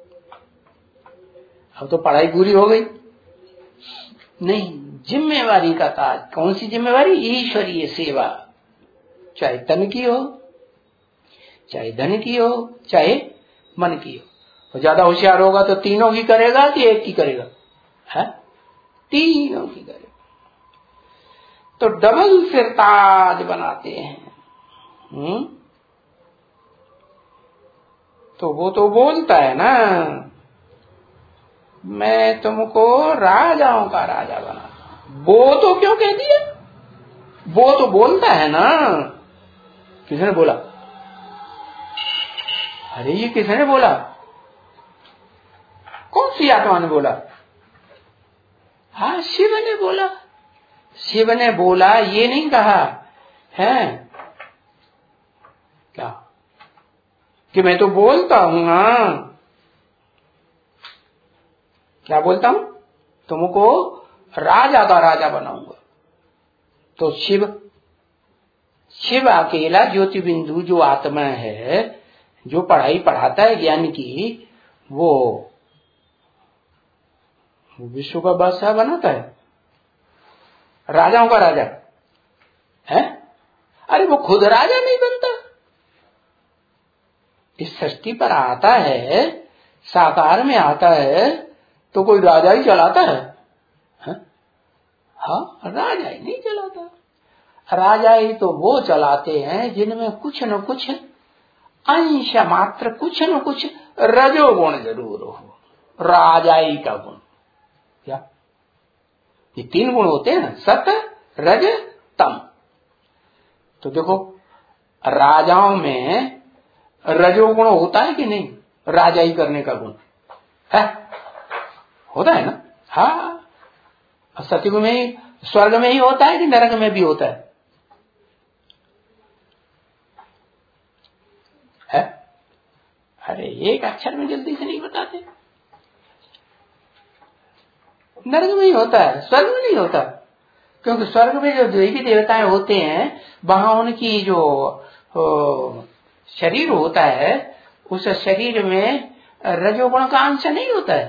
अब तो पढ़ाई पूरी हो गई। नहीं, जिम्मेवारी का ताज। कौन सी जिम्मेवारी? ईश्वरीय सेवा, चाहे तन की हो, चाहे धन की हो, चाहे मन की हो। और ज्यादा होशियार होगा तो तीनों की करेगा कि एक की करेगा? है तीनों की करेगा। तो डबल सिरताज बनाते हैं। हम्म तो वो तो बोलता है ना, मैं तुमको राजाओं का राजा बना। वो तो क्यों कह दिया? वो तो बोलता है ना। किसने बोला? अरे ये किसने बोला? कौन सी आत्मा ने बोला? हाँ, शिव ने बोला। शिव ने बोला, ये नहीं कहा है क्या कि मैं तो बोलता हूं ना, क्या बोलता हूं, तुमको राजा का राजा बनाऊंगा। तो शिव शिव अकेला ज्योति बिंदु जो आत्मा है, जो पढ़ाई पढ़ाता है ज्ञान की, वो विश्व का बादशाह बनाता है, राजाओं का राजा है। अरे वो खुद राजा नहीं बनता। इस सृष्टि पर आता है, साकार में आता है, तो कोई राजा ही चलाता है? हाँ, राजा ही नहीं चलाता। राजा ही तो वो चलाते हैं जिनमें कुछ न कुछ अंश मात्र, कुछ न कुछ रजोगुण जरूर हो, राजाई का गुण। क्या ये तीन गुण होते हैं ना, सत रज तम। तो देखो राजाओं में रजोगुण होता है कि नहीं, राजाई करने का गुण है, होता है ना। हाँ, सतयुग में ही, स्वर्ग में ही होता है कि नरक में भी होता है? है? अरे एक अक्षर में जल्दी से नहीं बताते। नरक में ही होता है, स्वर्ग में नहीं होता। क्योंकि स्वर्ग में जो देवी देवताएं होते हैं, वहां उनकी जो शरीर होता है, उस शरीर में रजोगुण का अंश नहीं होता है।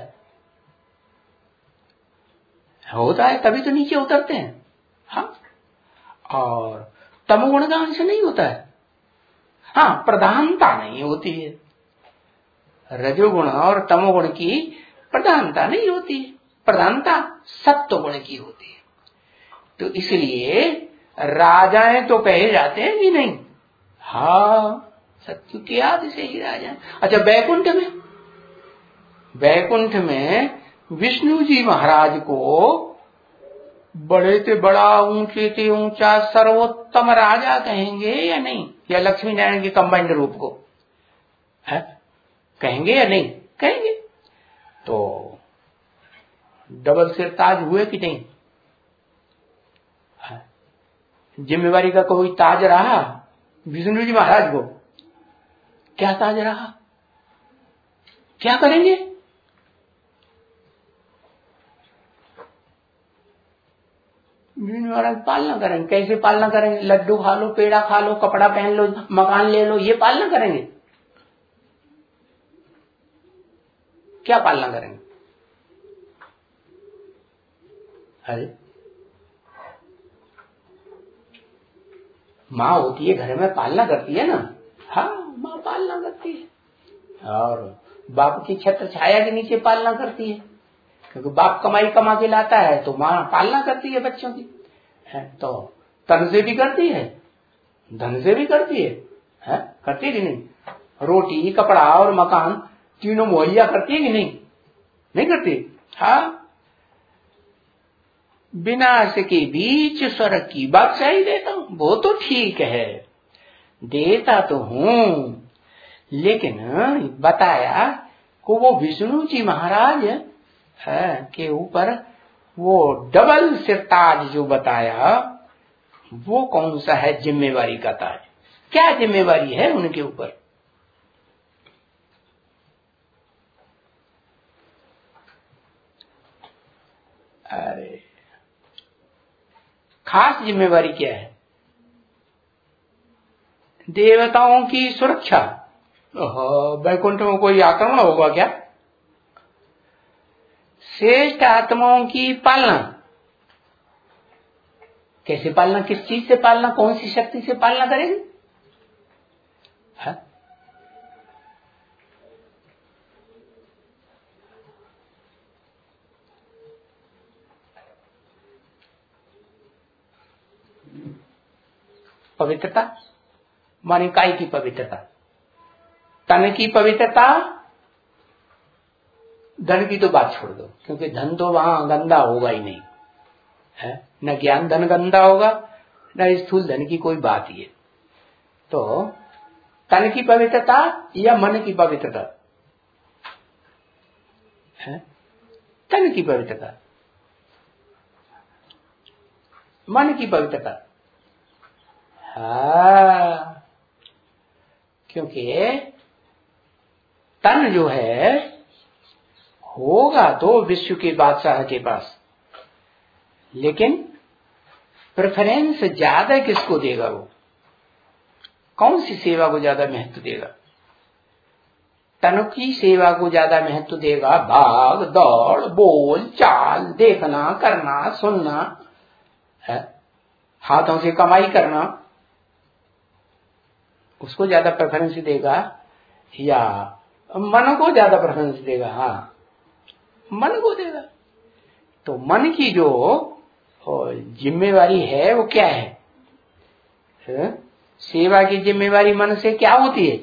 होता है तभी तो नीचे उतरते हैं। हाँ, और तमोगुण का अंश नहीं होता है। हाँ, प्रधानता नहीं होती है, रजोगुण और तमोगुण की प्रधानता नहीं होती है, प्रधानता सत्व गुण की होती है। तो इसलिए राजाएं तो कहे जाते हैं कि नहीं। हाँ, सत्य की याद से ही राजा। अच्छा, वैकुंठ में वैकुंठ में विष्णु जी महाराज को बड़े से बड़ा, ऊंचे से ऊंचा, सर्वोत्तम राजा कहेंगे या नहीं? या लक्ष्मी नारायण के कंबाइंड रूप को है कहेंगे या नहीं कहेंगे? तो डबल सिर ताज हुए कि नहीं? जिम्मेवारी का कोई ताज रहा विष्णु जी महाराज को? क्या ताज रहा? क्या करेंगे? विष्णु महाराज पालना करेंगे। कैसे पालना करेंगे? लड्डू खा लो, पेड़ा खा लो, कपड़ा पहन लो, मकान ले लो, ये पालना करेंगे? क्या पालना करेंगे? अरे माँ होती है घर में, पालना करती है ना। हाँ, माँ पालना करती है, और बाप की छत्र छाया के नीचे पालना करती है, क्योंकि बाप कमाई कमा के लाता है, तो माँ पालना करती है बच्चों की। है तो तन से भी करती है, धन से भी करती है, है? करती है कि नहीं? रोटी, कपड़ा और मकान तीनों मुहैया करती है कि नहीं? नहीं करती। हाँ, विनाश के बीच स्वर्ग की बादशाही देता हूं, वो तो ठीक है, देता तो हूं, लेकिन बताया को वो विष्णु जी महाराज के ऊपर वो डबल सिरताज जो बताया, वो कौन सा है जिम्मेवारी का ताज? क्या जिम्मेवारी है उनके ऊपर? अरे खास जिम्मेवारी क्या है? देवताओं की सुरक्षा। वैकुंठ में कोई आक्रमण होगा क्या? श्रेष्ठ आत्माओं की पालना। कैसे पालना? किस चीज से पालना? कौन सी शक्ति से पालना करेंगे? है? पवित्रता माने काय की पवित्रता? तन की पवित्रता, धन की तो बात छोड़ दो, क्योंकि धन तो वहां गंदा होगा ही नहीं है, न ज्ञान धन गंदा होगा, न स्थूल धन की कोई बात ही है। तो तन की पवित्रता या मन की पवित्रता है? तन की पवित्रता, मन की पवित्रता। हाँ, क्योंकि तन जो है होगा तो विश्व के बादशाह के पास, लेकिन प्रेफरेंस ज्यादा किसको देगा? वो कौन सी सेवा को ज्यादा महत्व देगा? तन की सेवा को ज्यादा महत्व देगा, भाग दौड़ बोल चाल देखना करना सुनना है, हाथों से कमाई करना, उसको ज्यादा प्रेफरेंस देगा या मन को ज्यादा प्रेफरेंस देगा? हाँ, मन को देगा। तो मन की जो जिम्मेवारी है वो क्या है? है? सेवा की जिम्मेवारी मन से क्या होती है?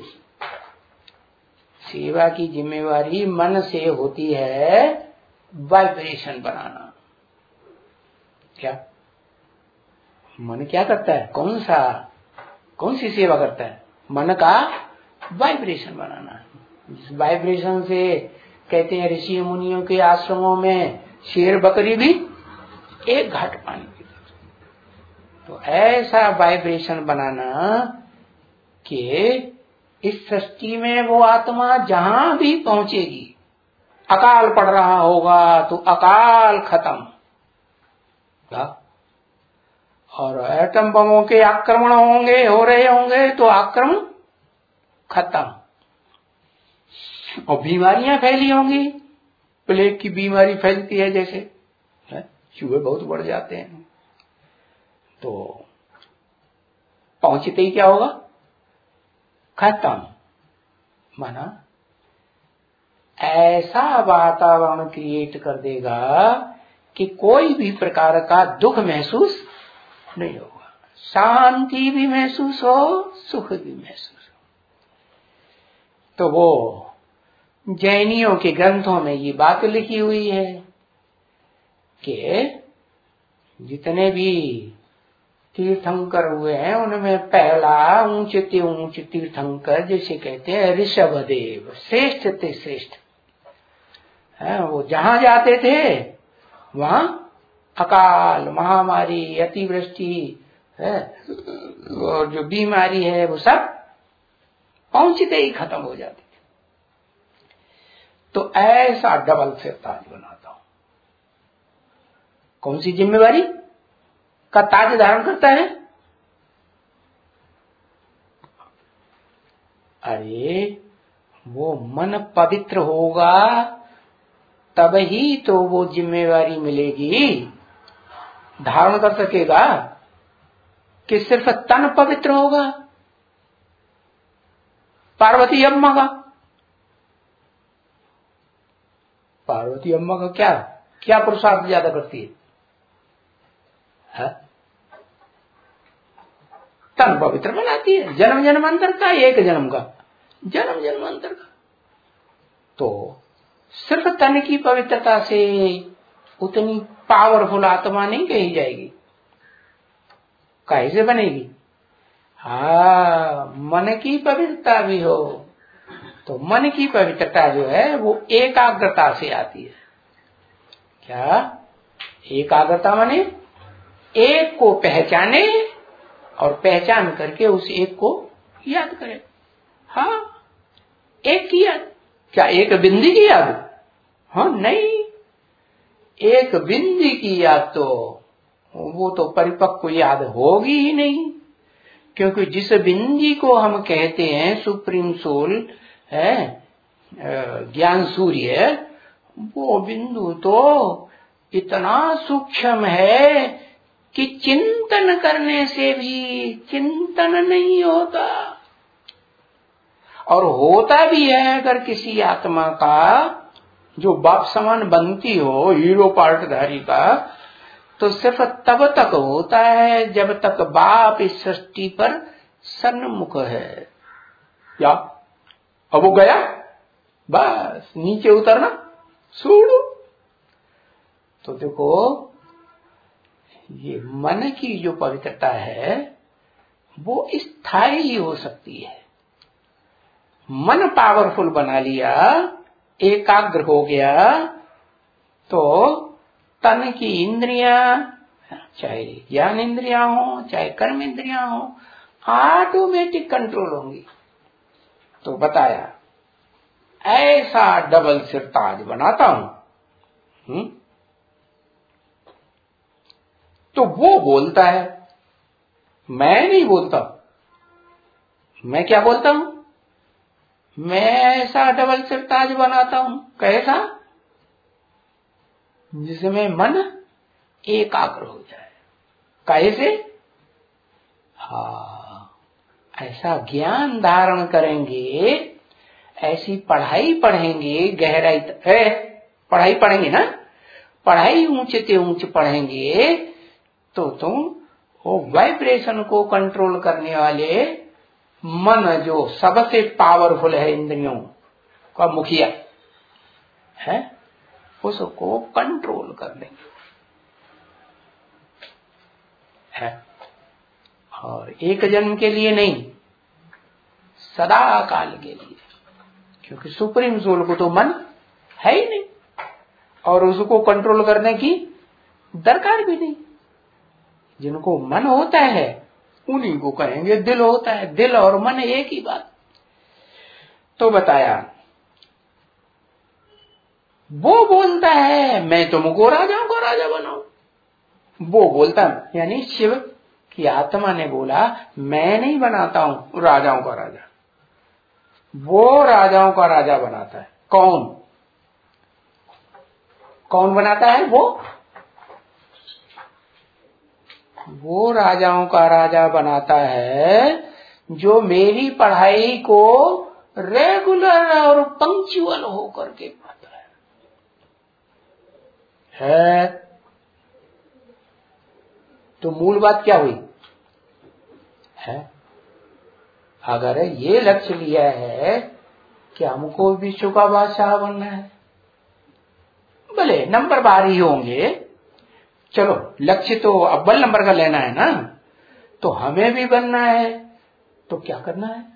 सेवा की जिम्मेवारी मन से होती है वाइब्रेशन बनाना। क्या मन क्या करता है? कौन सा कौन सी सेवा करता है? मन का वाइब्रेशन बनाना। इस वाइब्रेशन से कहते हैं ऋषि मुनियों के आश्रमों में शेर बकरी भी एक घाट पानी पीते। तो ऐसा वाइब्रेशन बनाना कि इस सृष्टि में वो आत्मा जहां भी पहुंचेगी, अकाल पड़ रहा होगा तो अकाल खत्म, और एटम बमों के आक्रमण होंगे हो रहे होंगे तो आक्रमण खत्म, और बीमारियां फैली होंगी, प्लेग की बीमारी फैलती है जैसे, चूहे बहुत बढ़ जाते हैं, तो पहुंचते ही क्या होगा? खत्म। माना ऐसा वातावरण क्रिएट कर देगा कि कोई भी प्रकार का दुख महसूस नहीं होगा, शांति भी महसूस हो, सुख भी महसूस हो। तो वो जैनियों के ग्रंथों में ये बात लिखी हुई है कि जितने भी तीर्थंकर हुए हैं उनमें पहला ऊंचे ते ऊंचे तीर्थंकर जिसे कहते हैं ऋषभदेव, श्रेष्ठ ते श्रेष्ठ है। वो जहां जाते थे वहां अकाल महामारी अतिवृष्टि है और जो बीमारी है वो सब पहुंचते ही खत्म हो जाती थी। तो ऐसा डबल से ताज बनाता हूं। कौन सी जिम्मेवारी का ताज धारण करता है? अरे वो मन पवित्र होगा तब ही तो वो जिम्मेवारी मिलेगी, धारण कर सकेगा। कि सिर्फ तन पवित्र होगा? पार्वती अम्मा का पार्वती अम्मा का क्या क्या पुरुषार्थ ज्यादा करती है? है? तन पवित्र बनाती है, जन्म जन्मांतर का, एक जन्म का, जन्म जन्मांतर का। तो सिर्फ तन की पवित्रता से उतनी पावरफुल आत्मा नहीं कही जाएगी, कैसे बनेगी? हाँ, मन की पवित्रता भी हो तो मन की पवित्रता जो है वो एकाग्रता से आती है। क्या एकाग्रता माने? एक को पहचाने और पहचान करके उस एक को याद करें। हाँ, एक की याद, क्या एक बिंदी की याद? हाँ नहीं, एक बिंदी की याद तो वो तो परिपक्व याद होगी ही नहीं, क्योंकि जिस बिंदी को हम कहते हैं सुप्रीम सोल है, ज्ञान सूर्य, वो बिंदु तो इतना सूक्ष्म है कि चिंतन करने से भी चिंतन नहीं होता, और होता भी है अगर किसी आत्मा का जो बाप समान बनती हो, हीरो पार्टधारी का, तो सिर्फ तब तक होता है जब तक बाप इस सृष्टि पर सन्मुख है। क्या अब वो गया, बस नीचे उतरना छोड़ो। तो देखो, ये मन की जो पवित्रता है वो स्थायी हो सकती है। मन पावरफुल बना लिया, एकाग्र हो गया, तो तन की इंद्रियां, चाहे ज्ञान इंद्रियां हो चाहे कर्म इंद्रियां हो, ऑटोमेटिक कंट्रोल होंगी। तो बताया ऐसा डबल सिरताज बनाता हूं। हुँ? तो वो बोलता है, मैं नहीं बोलता। मैं क्या बोलता हूं? मैं ऐसा डबल सिरताज बनाता हूं। कैसा? जिसमें मन एकाग्र हो जाए। कैसे? हाँ, ऐसा ज्ञान धारण करेंगे, ऐसी पढ़ाई पढ़ेंगे, गहराई है पढ़ाई पढ़ेंगे ना, पढ़ाई ऊंचे से ऊंचे पढ़ेंगे तो तुम वो वाइब्रेशन को कंट्रोल करने वाले मन जो सबसे पावरफुल है इंद्रियों का मुखिया है, उसको कंट्रोल कर लेंगे है। और एक जन्म के लिए नहीं, सदा काल के लिए, क्योंकि सुप्रीम सोल को तो मन है ही नहीं और उसको कंट्रोल करने की दरकार भी नहीं। जिनको मन होता है उन्हीं को कहेंगे दिल होता है। दिल और मन एक ही बात। तो बताया, वो बोलता है मैं तुमको राजाओं का राजा बनाऊं। वो बोलता यानी शिव की आत्मा ने बोला मैं नहीं बनाता हूं राजाओं का राजा, वो राजाओं का राजा बनाता है। कौन कौन बनाता है? वो वो राजाओं का राजा बनाता है जो मेरी पढ़ाई को रेगुलर और पंक्चुअल होकर के पढ़ता है, है? तो मूल बात क्या हुई है? अगर ये लक्ष्य लिया है कि हमको विश्व का बादशाह बनना है, भले नंबर बार ही होंगे, चलो लक्ष्य तो अव्वल नंबर का लेना है ना, तो हमें भी बनना है। तो क्या करना है,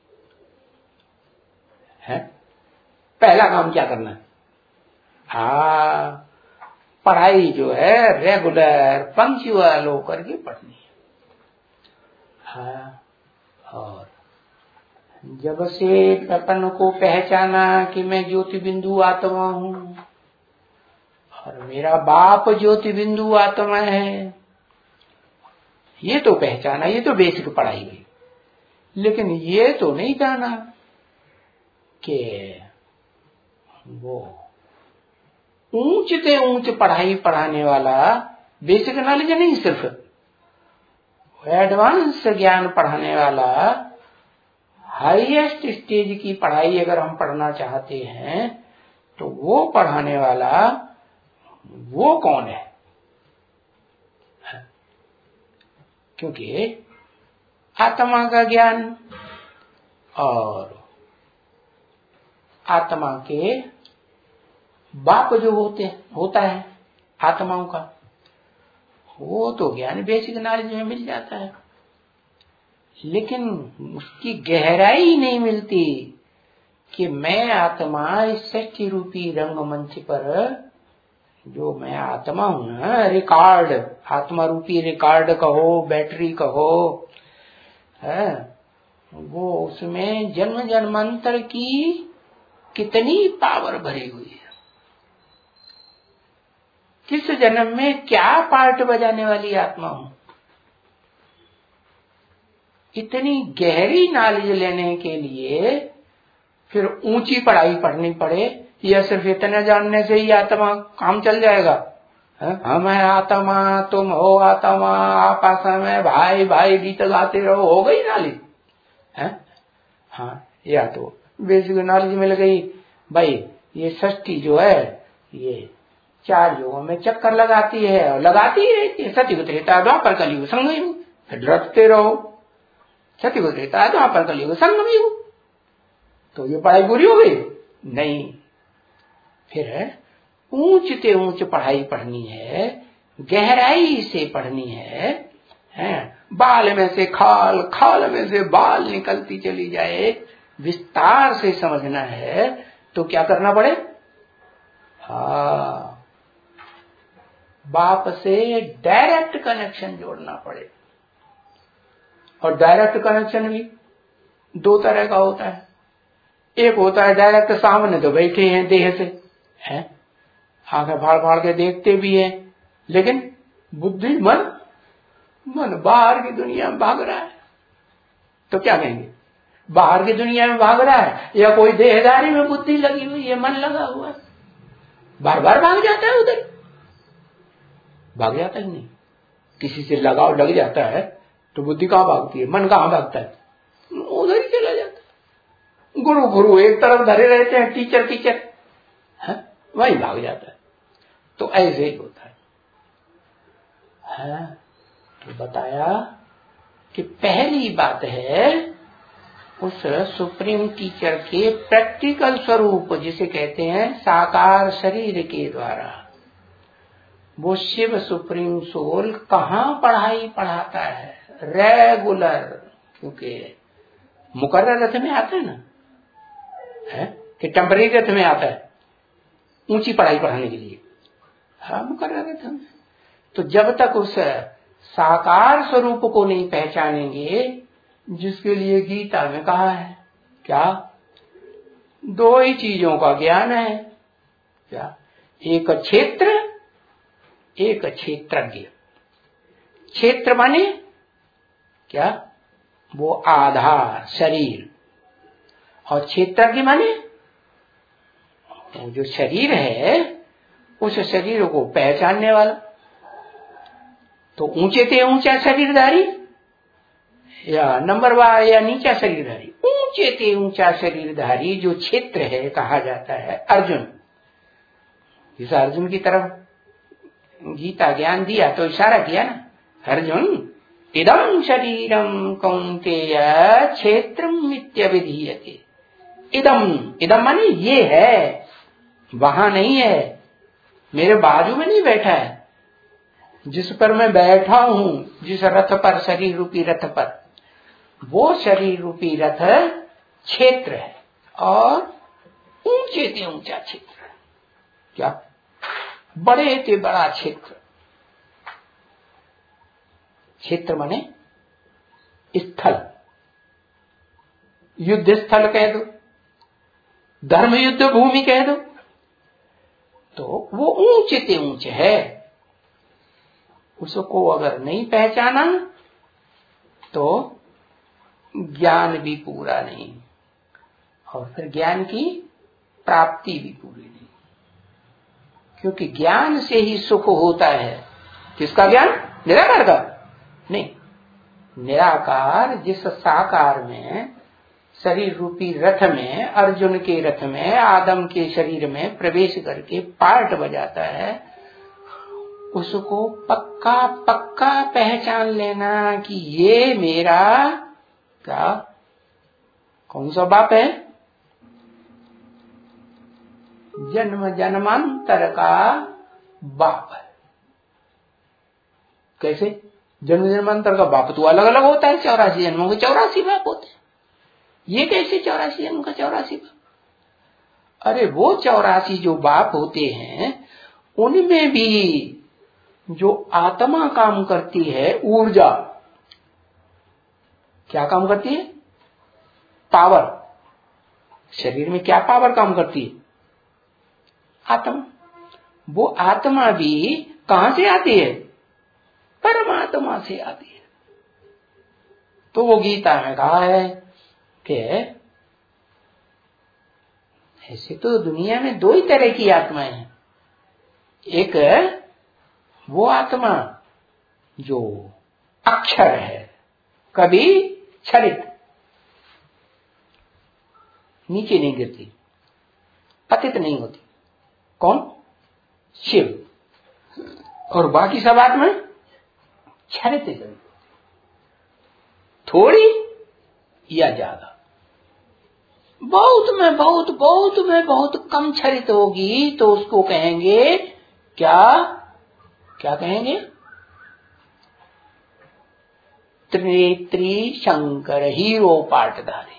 है? पहला काम क्या करना है? हाँ, पढ़ाई जो है रेगुलर पंक्चुअल होकर के पढ़नी है। हाँ, और जब से अपन को पहचाना कि मैं ज्योति बिंदु आत्मा हूं और मेरा बाप ज्योति बिंदु आत्मा है, ये तो पहचाना, ये तो बेसिक पढ़ाई हुई। लेकिन ये तो नहीं जाना कि वो ऊंच से ऊंच पढ़ाई पढ़ाने वाला बेसिक नॉलेज नहीं, सिर्फ एडवांस ज्ञान पढ़ाने वाला हाईएस्ट स्टेज की पढ़ाई अगर हम पढ़ना चाहते हैं तो वो पढ़ाने वाला वो कौन है? क्योंकि आत्मा का ज्ञान और आत्मा के बाप जो होते होता है आत्माओं का, वो तो ज्ञान बेसिक नॉलेज में मिल जाता है, लेकिन उसकी गहराई नहीं मिलती कि मैं आत्मा इस सृष्टि रूपी रंगमंच पर जो मैं आत्मा हूं ना, रिकॉर्ड, आत्मा रूपी रिकॉर्ड कहो, बैटरी कहो, है वो, उसमें जन्म जन्मांतर की कितनी पावर भरी हुई है, किस जन्म में क्या पार्ट बजाने वाली आत्मा हूं। इतनी गहरी नॉलेज लेने के लिए फिर ऊंची पढ़ाई पढ़नी पड़े, या सिर्फ इतना जानने से ही आत्मा काम चल जाएगा? हम है आत्मा, तुम हो आत्मा, आपस में भाई भाई गीत गाते रहो, हो गई नॉलेज है? हाँ, या तो बेसिक नॉलेज मिल गई भाई, ये सृष्टि जो है ये चार युगों में चक्कर लगाती है और लगाती ही रहती है, सतयुग त्रेता द्वापर कलयुग संगम, फिर रटते रहो, सतयुग त्रेता द्वापर कलयुग संगम युग। तो ये पढ़ाई पूरी हो गई? नहीं, फिर ऊंच से ऊंच पढ़ाई पढ़नी है, गहराई से पढ़नी है, हैं? बाल में से खाल, खाल में से बाल निकलती चली जाए, विस्तार से समझना है तो क्या करना पड़े? हाँ, बाप से डायरेक्ट कनेक्शन जोड़ना पड़े। और डायरेक्ट कनेक्शन भी दो तरह का होता है, एक होता है डायरेक्ट सामने तो बैठे हैं देह से, है आंखें फाड़ फाड़ के देखते भी हैं, लेकिन बुद्धि मन मन बाहर की दुनिया में भाग रहा है। तो क्या कहेंगे, बाहर की दुनिया में भाग रहा है या कोई देहदारी में बुद्धि लगी हुई है, मन लगा हुआ है, बार बार भाग जाता है, उधर भाग जाता है नहीं। किसी से लगाव लग जाता है तो बुद्धि कहाँ भागती है, मन कहाँ भागता है, उधर ही चला जाता है। गुरु गुरु एक तरफ धरे रहते हैं, टीचर टीचर है, वही भाग जाता है। तो ऐसे ही होता है, है? तो बताया कि पहली बात है उस सुप्रीम टीचर के प्रैक्टिकल स्वरूप, जिसे कहते हैं साकार शरीर के द्वारा वो शिव सुप्रीम सोल कहाँ पढ़ाई पढ़ाता है, रेगुलर, क्योंकि मुकर्रर रथ में आता है ना, है कि टेम्पररी रथ में आता है ऊंची पढ़ाई पढ़ाने के लिए, हाँ मुकर्रर रथ में। तो जब तक उस साकार स्वरूप को नहीं पहचानेंगे, जिसके लिए गीता में कहा है क्या, दो ही चीजों का ज्ञान है, क्या, एक क्षेत्र एक क्षेत्रज्ञ। क्षेत्र माने क्या, वो आधार शरीर, और क्षेत्रज्ञ माने जो शरीर है उस शरीर को पहचानने वाला। तो ऊंचे ते ऊंचा शरीरधारी या नंबर वार या नीचा शरीरधारी, ऊंचे ते ऊंचा शरीरधारी जो क्षेत्र है कहा जाता है अर्जुन। इस अर्जुन की तरफ गीता ज्ञान दिया तो इशारा किया ना, अर्जुन इदम शरीरम कौन्तेय क्षेत्रम इत्यभिधीयते। इदम इदम माने ये है, वहां नहीं है, मेरे बाजू में नहीं बैठा है, जिस पर मैं बैठा हूं, जिस रथ पर, शरीर रूपी रथ पर, वो शरीर रूपी रथ क्षेत्र है और ऊंचे ते ऊंचा क्षेत्र है। क्या, बड़े ते बड़ा क्षेत्र। क्षेत्र माने स्थल, युद्ध स्थल कह दो, धर्म युद्ध भूमि कह दो, तो वो ऊंचे ते ऊंचे है। उसको अगर नहीं पहचाना तो ज्ञान भी पूरा नहीं, और फिर ज्ञान की प्राप्ति भी पूरी नहीं, क्योंकि ज्ञान से ही सुख होता है। किसका ज्ञान, निराकार का नहीं, निराकार जिस साकार में शरीर रूपी रथ में, अर्जुन के रथ में, आदम के शरीर में प्रवेश करके पार्ट बजाता है, उसको पक्का पक्का पहचान लेना कि ये मेरा क्या, कौन सा बाप है, जन्म जन्मांतर का बाप है। कैसे, जन्म जन्मांतर का बाप तो अलग अलग होता है, चौरासी जन्मों के चौरासी बाप होते हैं, ये कैसे चौरासी जन्म का चौरासी बाप। अरे वो चौरासी जो बाप होते हैं उनमें भी जो आत्मा काम करती है, ऊर्जा क्या काम करती है, पावर। शरीर में क्या पावर काम करती है, आत्मा। वो आत्मा भी कहां से आती है, परमात्मा से आती है। तो वो गीता में कहा है कि ऐसे तो दुनिया में दो ही तरह की आत्माएं हैं, एक वो आत्मा जो अक्षर है, कभी क्षरित, नीचे नहीं गिरती, पतित नहीं होती, कौन, शिव। और बाकी सब आत्मा क्षरित होती, थोड़ी या ज्यादा, बहुत में बहुत बहुत में बहुत कम क्षरित होगी तो उसको कहेंगे क्या, क्या कहेंगे, त्रिनेत्री शंकर हीरो पाटधारी।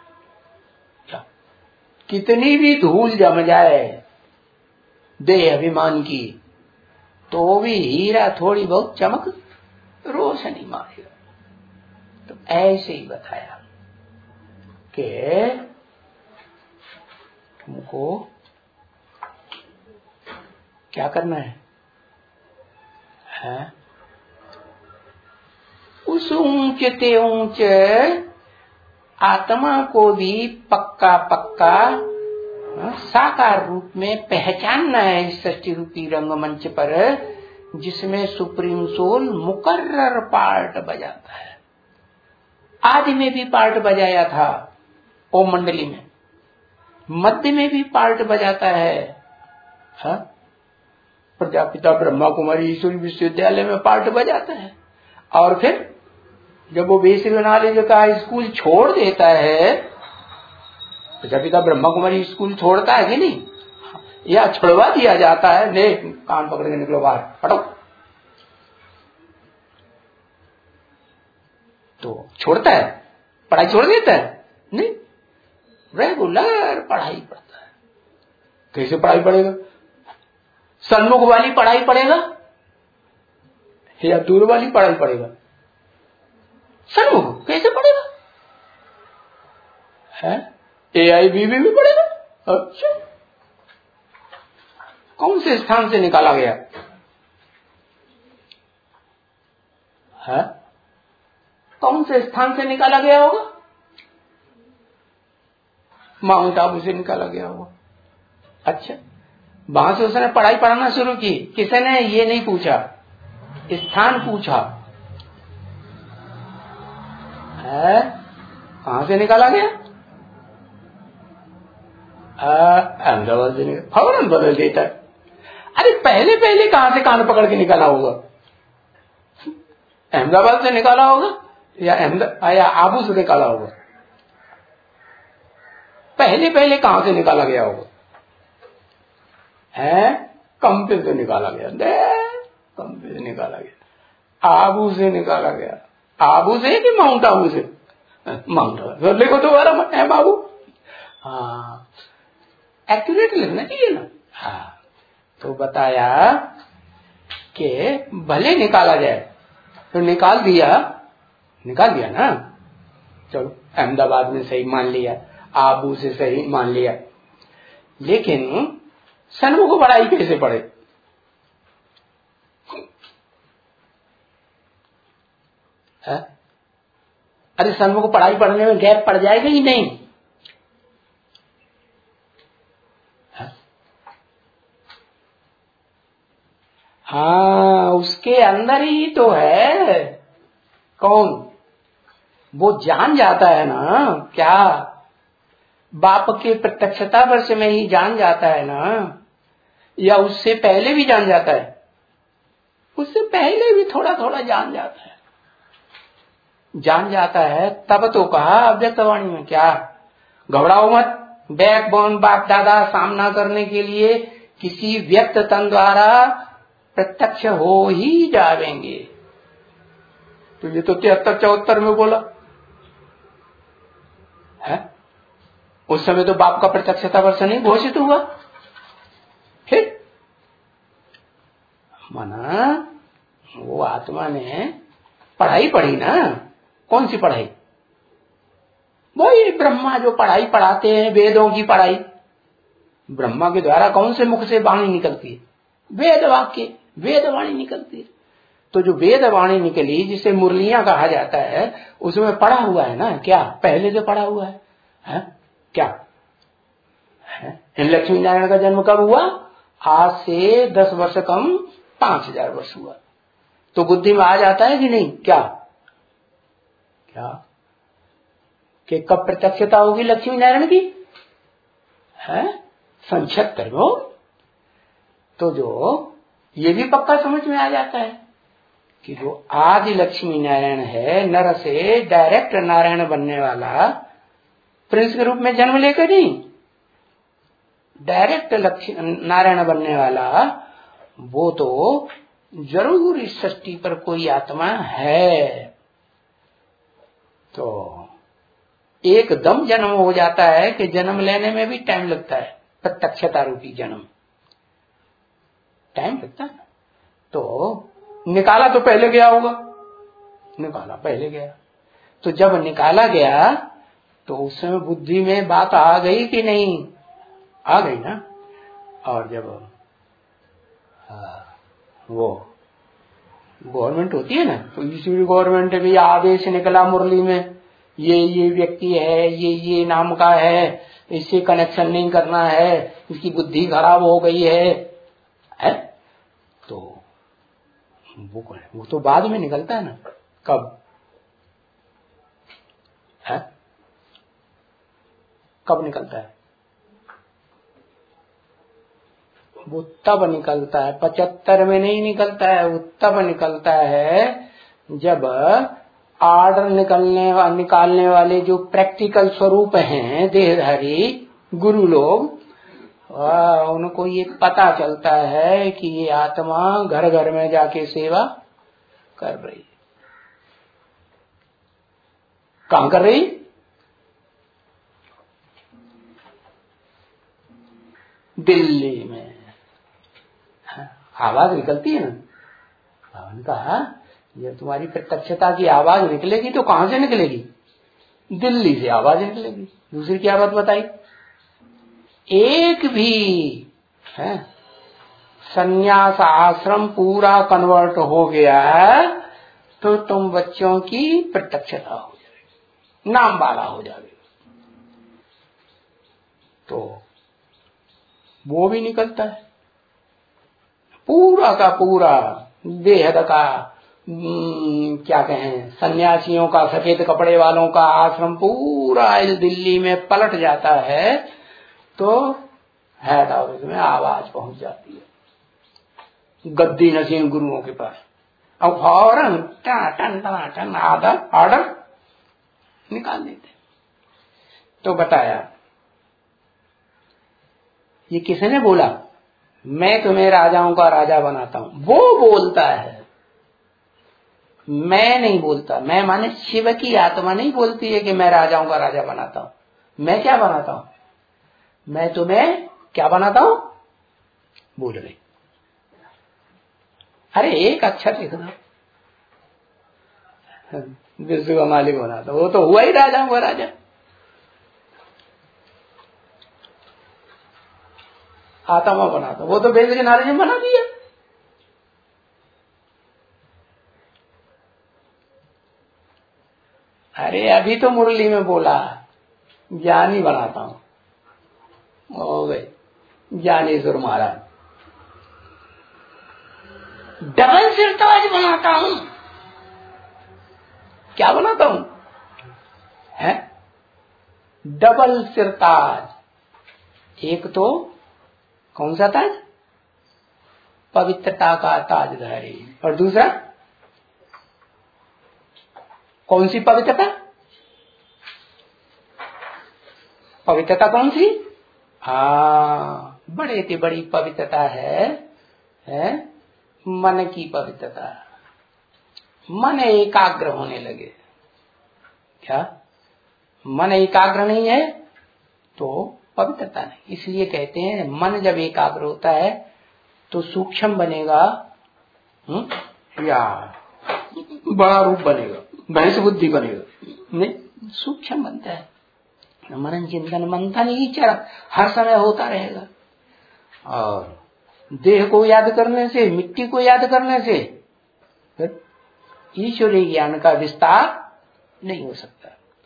कितनी भी धूल जम जाए देह अभिमान की तो भी हीरा थोड़ी बहुत चमक रोशनी मारेगा। तो ऐसे ही बताया कि तुमको क्या करना है, है? उस ऊंचते ऊंचे आत्मा को भी पक्का पक्का साकार रूप में पहचानना है इस सृष्टि रूपी रंगमंच पर, जिसमें सुप्रीम सोल मुकर्रर पार्ट बजाता है। आदि में भी पार्ट बजाया था ओम मंडली में, मध्य में भी पार्ट बजाता है, हा? प्रजापिता ब्रह्मा कुमारी ईश्वरी विश्वविद्यालय में पार्ट बजाता है। और फिर जब वो बेसिक नॉलेज का स्कूल छोड़ देता है, प्रजापिता ब्रह्मा कुमारी स्कूल छोड़ता है कि नहीं, या छुड़वा दिया जाता है, ले कान पकड़ के निकलो बाहर, हटो, तो छोड़ता है, पढ़ाई छोड़ देता है? नहीं, रेगुलर पढ़ाई पढ़ता है। कैसे पढ़ाई पढ़ेगा? सन्मुख वाली पढ़ाई पढ़ेगा या दूर वाली पढ़ाई पढ़ेगा? सन्मुख कैसे पढ़ेगा? है ए आई बी बी भी पढ़ेगा? अच्छा, कौन से स्थान से निकाला गया है? कौन से स्थान से निकाला गया होगा? माउंट आबू से निकाला गया होगा। अच्छा, वहां से उसने पढ़ाई पढ़ाना शुरू की, किसी ने ये नहीं पूछा, स्थान पूछा है? कहां से निकाला गया? अहमदाबाद से निकाला, फौरन बदल देता है। अरे पहले पहले कहां से कान पकड़ के निकाला होगा? अहमदाबाद से निकाला होगा या अहमदाबाद या आबू से निकाला होगा? पहले पहले कहां से निकाला गया होगा? है कंपे से निकाला गया, दे कंपे से निकाला गया, आबू से निकाला गया। आबू से कि माउंट आबू से? माउंट आबू लिखो दोबारा, है बाबू। हाँ, एक्यूरेट लिखना चाहिए ना। हाँ, तो बताया कि भले निकाला जाए, तो निकाल दिया, निकाल दिया ना, चलो अहमदाबाद में सही मान लिया, आबू से सही मान लिया, लेकिन सन्मुख पढ़ाई कैसे पढ़े? है? अरे सन्मुख पढ़ाई पढ़ने में गैप पड़ जाएगा ही नहीं। है? हाँ, उसके अंदर ही तो है। कौन? वो जान जाता है ना, क्या बाप के प्रत्यक्षता वर्ष में ही जान जाता है ना, या उससे पहले भी जान जाता है? उससे पहले भी थोड़ा थोड़ा जान जाता है, जान जाता है। तब तो कहा अव्यक्तवाणी में, क्या घबराओ मत, बैकबोन बाप दादा सामना करने के लिए किसी व्यक्त तन द्वारा प्रत्यक्ष हो ही जाएंगे। तो ये तो तिहत्तर चौहत्तर में बोला है, उस समय तो बाप का प्रत्यक्षता वर्ष नहीं घोषित हुआ। फिर माना वो आत्मा ने पढ़ाई पढ़ी ना, कौन सी पढ़ाई? वही ब्रह्मा जो पढ़ाई पढ़ाते हैं, वेदों की पढ़ाई। ब्रह्मा के द्वारा कौन से मुख से वाणी निकलती है? वेद वाक्य, वेद वाणी निकलती है। तो जो वेद वाणी निकली, जिसे मुरलियां कहा जाता है, उसमें पढ़ा हुआ है ना, क्या पहले से पढ़ा हुआ है, है? क्या है? लक्ष्मी नारायण का जन्म कब हुआ? आज से दस वर्ष कम पांच हजार वर्ष हुआ। तो बुद्धि में आ जाता है कि नहीं? क्या क्या कि कब प्रत्यक्षता होगी लक्ष्मी नारायण की? है संछत्तर में। तो जो ये भी पक्का समझ में आ जाता है कि जो आदि लक्ष्मी नारायण है, नर से डायरेक्ट नारायण बनने वाला, प्रिंस के रूप में जन्म लेकर नहीं, डायरेक्ट लक्ष्मी नारायण बनने वाला, वो तो जरूर इस सृष्टि पर कोई आत्मा है। तो एकदम जन्म हो जाता है कि जन्म लेने में भी टाइम लगता है, प्रत्यक्षता रूपी जन्म टाइम लगता है। तो निकाला तो पहले गया होगा, निकाला पहले गया। तो जब निकाला गया तो उस समय बुद्धि में बात आ गई कि नहीं? आ गई ना। और जब वो गवर्नमेंट होती है ना, तो इसी गवर्नमेंट भी आदेश निकला मुरली में, ये ये व्यक्ति है, ये ये नाम का है, इससे कनेक्शन नहीं करना है, इसकी बुद्धि खराब हो गई है, है? तो वो कौन है? वो तो बाद में निकलता है ना। कब है? कब निकलता है? वो तब निकलता है, पचहत्तर में नहीं निकलता है। वो तब निकलता है जब आर्डर निकलने वा, निकालने वाले जो प्रैक्टिकल स्वरूप हैं देहधारी गुरु लोग, उनको ये पता चलता है कि ये आत्मा घर घर में जाके सेवा कर रही है। कहां कर रही? दिल्ली में। आवाज निकलती है ना। भगवान कहा ये तुम्हारी प्रत्यक्षता की आवाज निकलेगी तो कहां से निकलेगी? दिल्ली से आवाज निकलेगी। दूसरी क्या बात बताई? एक भी है संन्यास आश्रम पूरा कन्वर्ट हो गया तो तुम बच्चों की प्रत्यक्षता हो जाएगी, नाम वाला हो जाएगी। तो वो भी निकलता है पूरा का पूरा बेहद का, क्या कहें, सन्यासियों का, सफेद कपड़े वालों का आश्रम पूरा दिल्ली में पलट जाता है तो हेड ऑफिस में आवाज पहुंच जाती है गद्दी नसीम गुरुओं के पास। अब फौरन टन टन आदर ऑर्डर निकाल देते। तो बताया ये किसने बोला? मैं तुम्हें राजाओं का राजा बनाता हूं। वो बोलता है, मैं नहीं बोलता। मैं माने शिव की आत्मा नहीं बोलती है कि मैं राजाओं का राजा बनाता हूं। मैं क्या बनाता हूं? मैं तुम्हें क्या बनाता हूं? बोल रही। अरे एक अक्षर लिखना, विश्व का मालिक बनाता, वो तो हुआ ही राजाओं का राजा। आत्मा बनाता, वो तो वेद के नारे ने बना दिया। अरे अभी तो मुरली में बोला ज्ञानी बनाता हूं, हो गए ज्ञानेश्वर महाराज। डबल सिरताज बनाता हूं। क्या बनाता हूं? है डबल सिरताज। एक तो कौन सा ताज? पवित्रता का ताजधारी। और दूसरा कौन सी पवित्रता? पवित्रता कौन सी? हाँ, बड़े से बड़ी पवित्रता है, है मन की पवित्रता। मन एकाग्र होने लगे। क्या मन एकाग्र नहीं है तो पवित्रता नहीं। इसलिए कहते हैं मन जब एकाग्र होता है तो सूक्ष्म बनेगा, हुँ? या बड़ा रूप बनेगा, भैंस बुद्धि बनेगा, नहीं सूक्ष्म बनता है। मनन चिंतन मंथन ही चर हर समय होता रहेगा। और देह को याद करने से, मिट्टी को याद करने से ईश्वरीय ज्ञान का विस्तार नहीं हो सकता।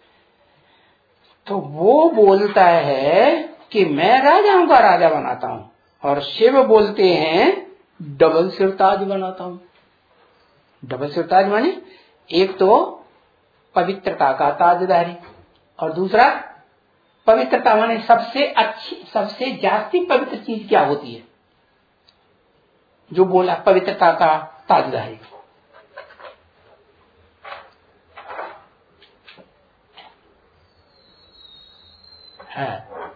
तो वो बोलता है कि मैं राजाओं का राजा बनाता हूं, और शिव बोलते हैं डबल सिरताज बनाता हूं। डबल सिरताज माने एक तो पवित्रता का ताजधारी, और दूसरा पवित्रता माने सबसे अच्छी, सबसे जास्ती पवित्र चीज क्या होती है? जो बोला पवित्रता का ताजधारी। है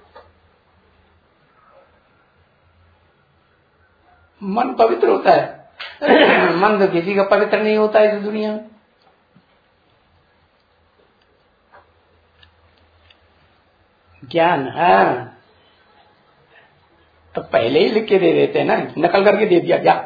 मन पवित्र होता है। मन तो किसी का पवित्र नहीं होता है इस दुनिया में। ज्ञान है तो पहले ही लिख के दे देते हैं ना, नकल करके दे दिया क्या?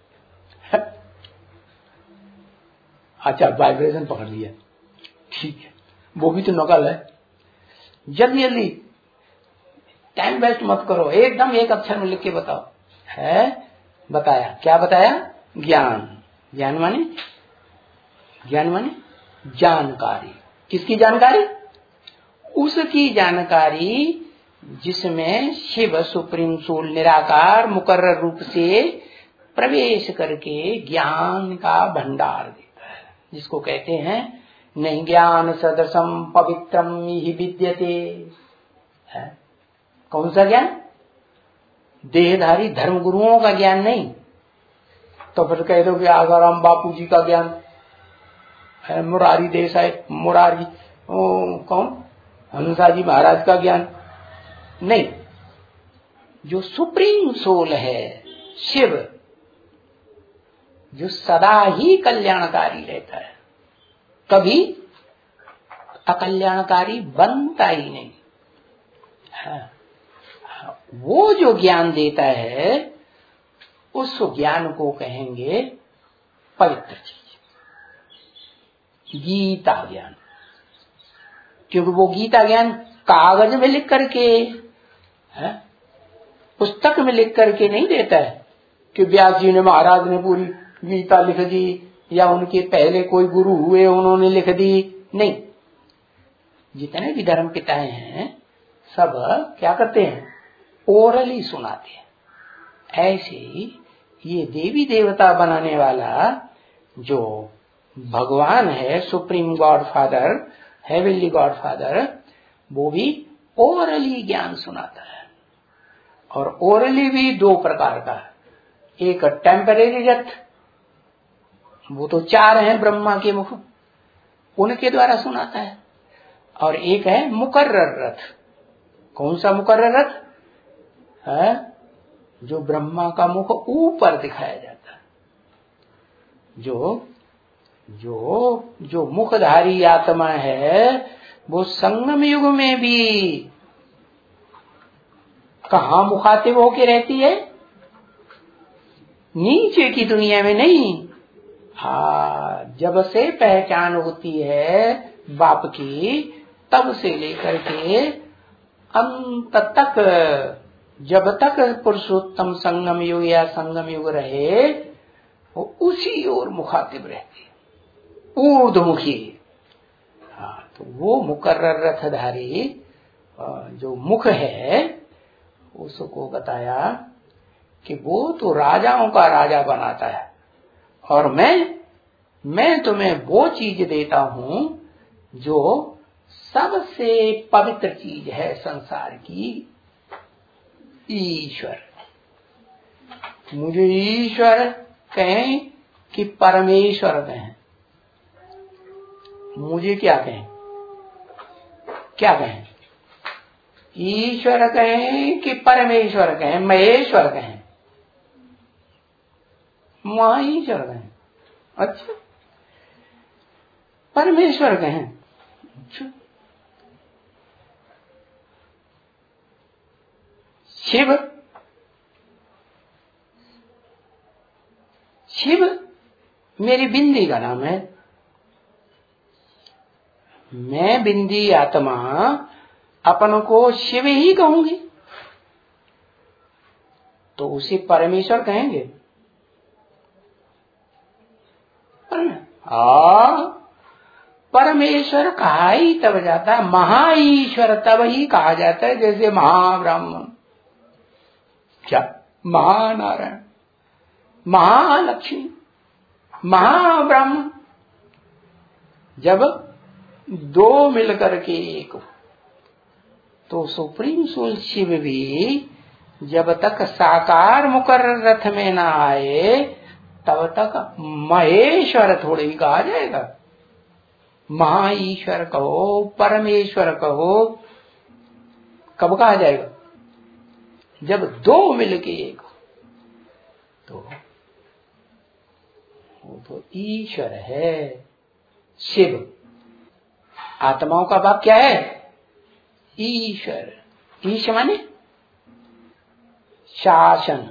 अच्छा वाइब्रेशन पकड़ लिया, ठीक है, वो भी तो नकल है। जल्दी जल्दी टाइम वेस्ट मत करो, एकदम एक अक्षर में लिख के बताओ। है बताया, क्या बताया? ज्ञान। ज्ञान माने ज्ञान माने जानकारी। किसकी जानकारी? उसकी जानकारी जिसमें शिव सुप्रीम सोल निराकार मुकर्रर रूप से प्रवेश करके ज्ञान का भंडार देता है, जिसको कहते हैं नहीं ज्ञान सदसम पवित्रम ही विद्यते। है कौन सा ज्ञान? देहधारी धर्म गुरुओं का ज्ञान नहीं। तो फिर कह दो कि आगाराम बापू जी का ज्ञान है, मुरारी देसाई, मुरारी ओ, कौन हंसा जी महाराज का ज्ञान नहीं। जो सुप्रीम सोल है शिव, जो सदा ही कल्याणकारी रहता है, कभी अकल्याणकारी बनता ही नहीं है, वो जो ज्ञान देता है उस ज्ञान को कहेंगे पवित्र चीज, गीता ज्ञान। क्योंकि वो गीता ज्ञान कागज में लिख करके है, पुस्तक में लिख करके नहीं देता है कि व्यास जी ने महाराज ने पूरी गीता लिख दी या उनके पहले कोई गुरु हुए उन्होंने लिख दी। नहीं, जितने भी धर्म पिताएं हैं सब क्या करते हैं? ओरली सुनाते हैं। ऐसे ही ये देवी देवता बनाने वाला जो भगवान है, supreme God Father, heavenly God Father, वो भी ओरली ज्ञान सुनाता है। और ओरली भी दो प्रकार का है, एक टेम्परेरी रथ, वो तो चार हैं ब्रह्मा के मुख, उनके द्वारा सुनाता है। और एक है मुकर्रर रथ। कौन सा मुकर्रर रथ है? जो ब्रह्मा का मुख ऊपर दिखाया जाता है, जो जो जो मुखधारी आत्मा है वो संगम युग में भी कहाँ मुखातिब होके रहती है? नीचे की दुनिया में नहीं। हाँ, जब से पहचान होती है बाप की, तब से लेकर के अंत तक, जब तक पुरुषोत्तम संगम युग या संगम युग रहे, वो उसी ओर मुखातिब रहती है, ऊर्ध्वमुखी। हाँ, तो वो मुकर्रर रथधारी जो मुख है उसको बताया कि वो तो राजाओं का राजा बनाता है, और मैं मैं तुम्हें वो चीज देता हूं जो सबसे पवित्र चीज है संसार की, ईश्वर। मुझे ईश्वर कहें कि परमेश्वर कहें, मुझे क्या कहें? क्या कहें? ईश्वर कहें कि परमेश्वर कहें, महेश्वर कहें, महाईश्वर कहें, अच्छा परमेश्वर कहें, अच्छा शिव शिव मेरी बिंदी का नाम है। मैं बिंदी आत्मा अपन को शिव ही कहूंगी तो उसे परमेश्वर कहेंगे। हाँ, परमेश्वर कहा ही तब जाता है, महाईश्वर तब ही कहा जाता है जैसे महाब्राह्मण, क्या महानारायण, महालक्ष्मी, महाब्राह्मण। जब दो मिलकर के एक, तो सुप्रीम सोल शिव भी जब तक साकार मुकर्रर रथ में ना आए तब तक महेश्वर थोड़े ही कहा जाएगा। महाईश्वर कहो, परमेश्वर कहो, कब कहा जाएगा? जब दो मिलके एक, तो वो तो ईश्वर है, शिव। आत्माओं का बाप क्या है? ईश्वर। ईश माने शासन,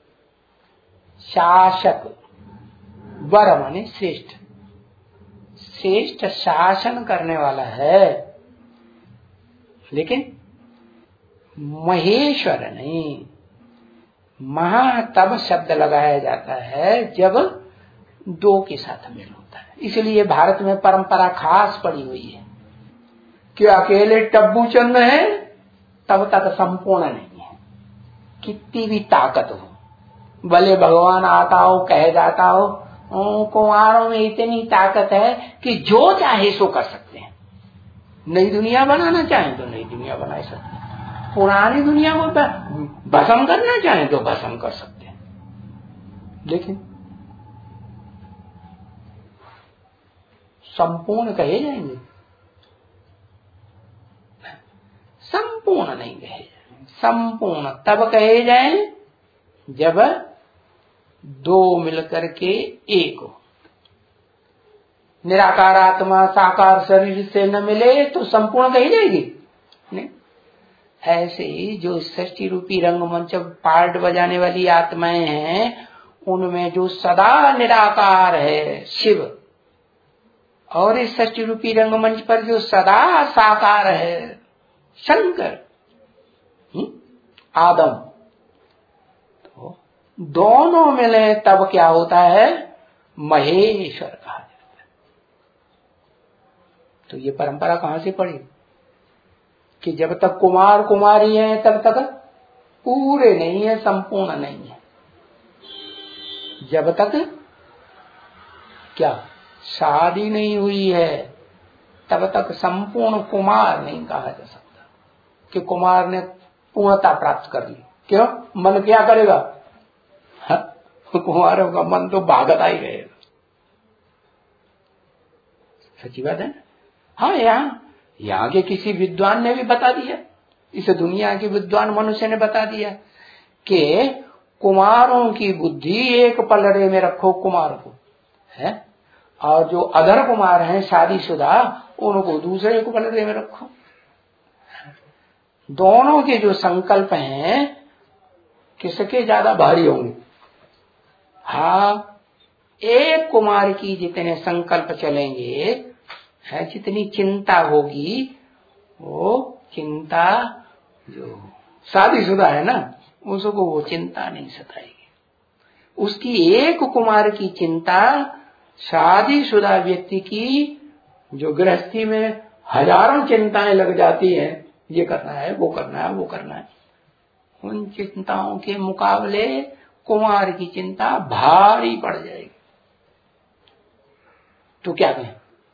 शासक। वर माने श्रेष्ठ, श्रेष्ठ शासन करने वाला है। लेकिन महेश्वर नहीं। महा तब शब्द लगाया जाता है जब दो के साथ मेल होता है। इसलिए भारत में परंपरा खास पड़ी हुई है कि अकेले टब्बू चंद है तब तक संपूर्ण नहीं है। कितनी भी ताकत हो, भले भगवान आता हो, कह जाता हो, कुमारों में इतनी ताकत है कि जो चाहे सो कर सकते हैं। नई दुनिया बनाना चाहें तो नई दुनिया बना सकते हैं, पुरानी दुनिया को भस्म करना चाहें तो भस्म कर सकते हैं। लेकिन संपूर्ण कहे जाएंगे? संपूर्ण नहीं कहे जाएंगे। संपूर्ण तब कहे जाएं जब दो मिलकर के एक हो। निराकार आत्मा साकार शरीर से न मिले तो संपूर्ण कही जाएगी नहीं। ऐसे ही जो सृष्टि रूपी रंगमंच पार्ट बजाने वाली आत्माएं हैं, उनमें जो सदा निराकार है शिव, और इस सृष्टि रूपी रंगमंच पर जो सदा साकार है शंकर, आदम, तो दोनों मिले तब क्या होता है? महेश्वर कहा जाता है। तो ये परंपरा कहां से पड़ी कि जब तक कुमार कुमारी हैं तब तक पूरे नहीं है, संपूर्ण नहीं है। जब तक क्या शादी नहीं हुई है तब तक संपूर्ण कुमार नहीं कहा जा सकता कि कुमार ने पूर्णता प्राप्त कर ली। क्यों? मन क्या करेगा? कुमारों का मन तो भागता ही रहेगा। सच्ची बात है। हाँ, यहाँ यहाँ के किसी विद्वान ने भी बता दिया, इस दुनिया के विद्वान मनुष्य ने बता दिया कि कुमारों की बुद्धि एक पलड़े में रखो कुमार को, है, और जो अधर कुमार हैं शादीशुदा उनको दूसरे को पलड़े में रखो। दोनों के जो संकल्प हैं किसके ज्यादा भारी होंगे? हाँ, एक कुमार की जितने संकल्प चलेंगे है, जितनी चिंता होगी, वो चिंता जो शादीशुदा है ना उसको वो चिंता नहीं सताएगी। उसकी एक कुमार की चिंता शादीशुदा व्यक्ति की जो गृहस्थी में हजारों चिंताएं लग जाती हैं, ये करना है, वो करना है, वो करना है, उन चिंताओं के मुकाबले कुमार की चिंता भारी पड़ जाएगी। तो क्या कहें?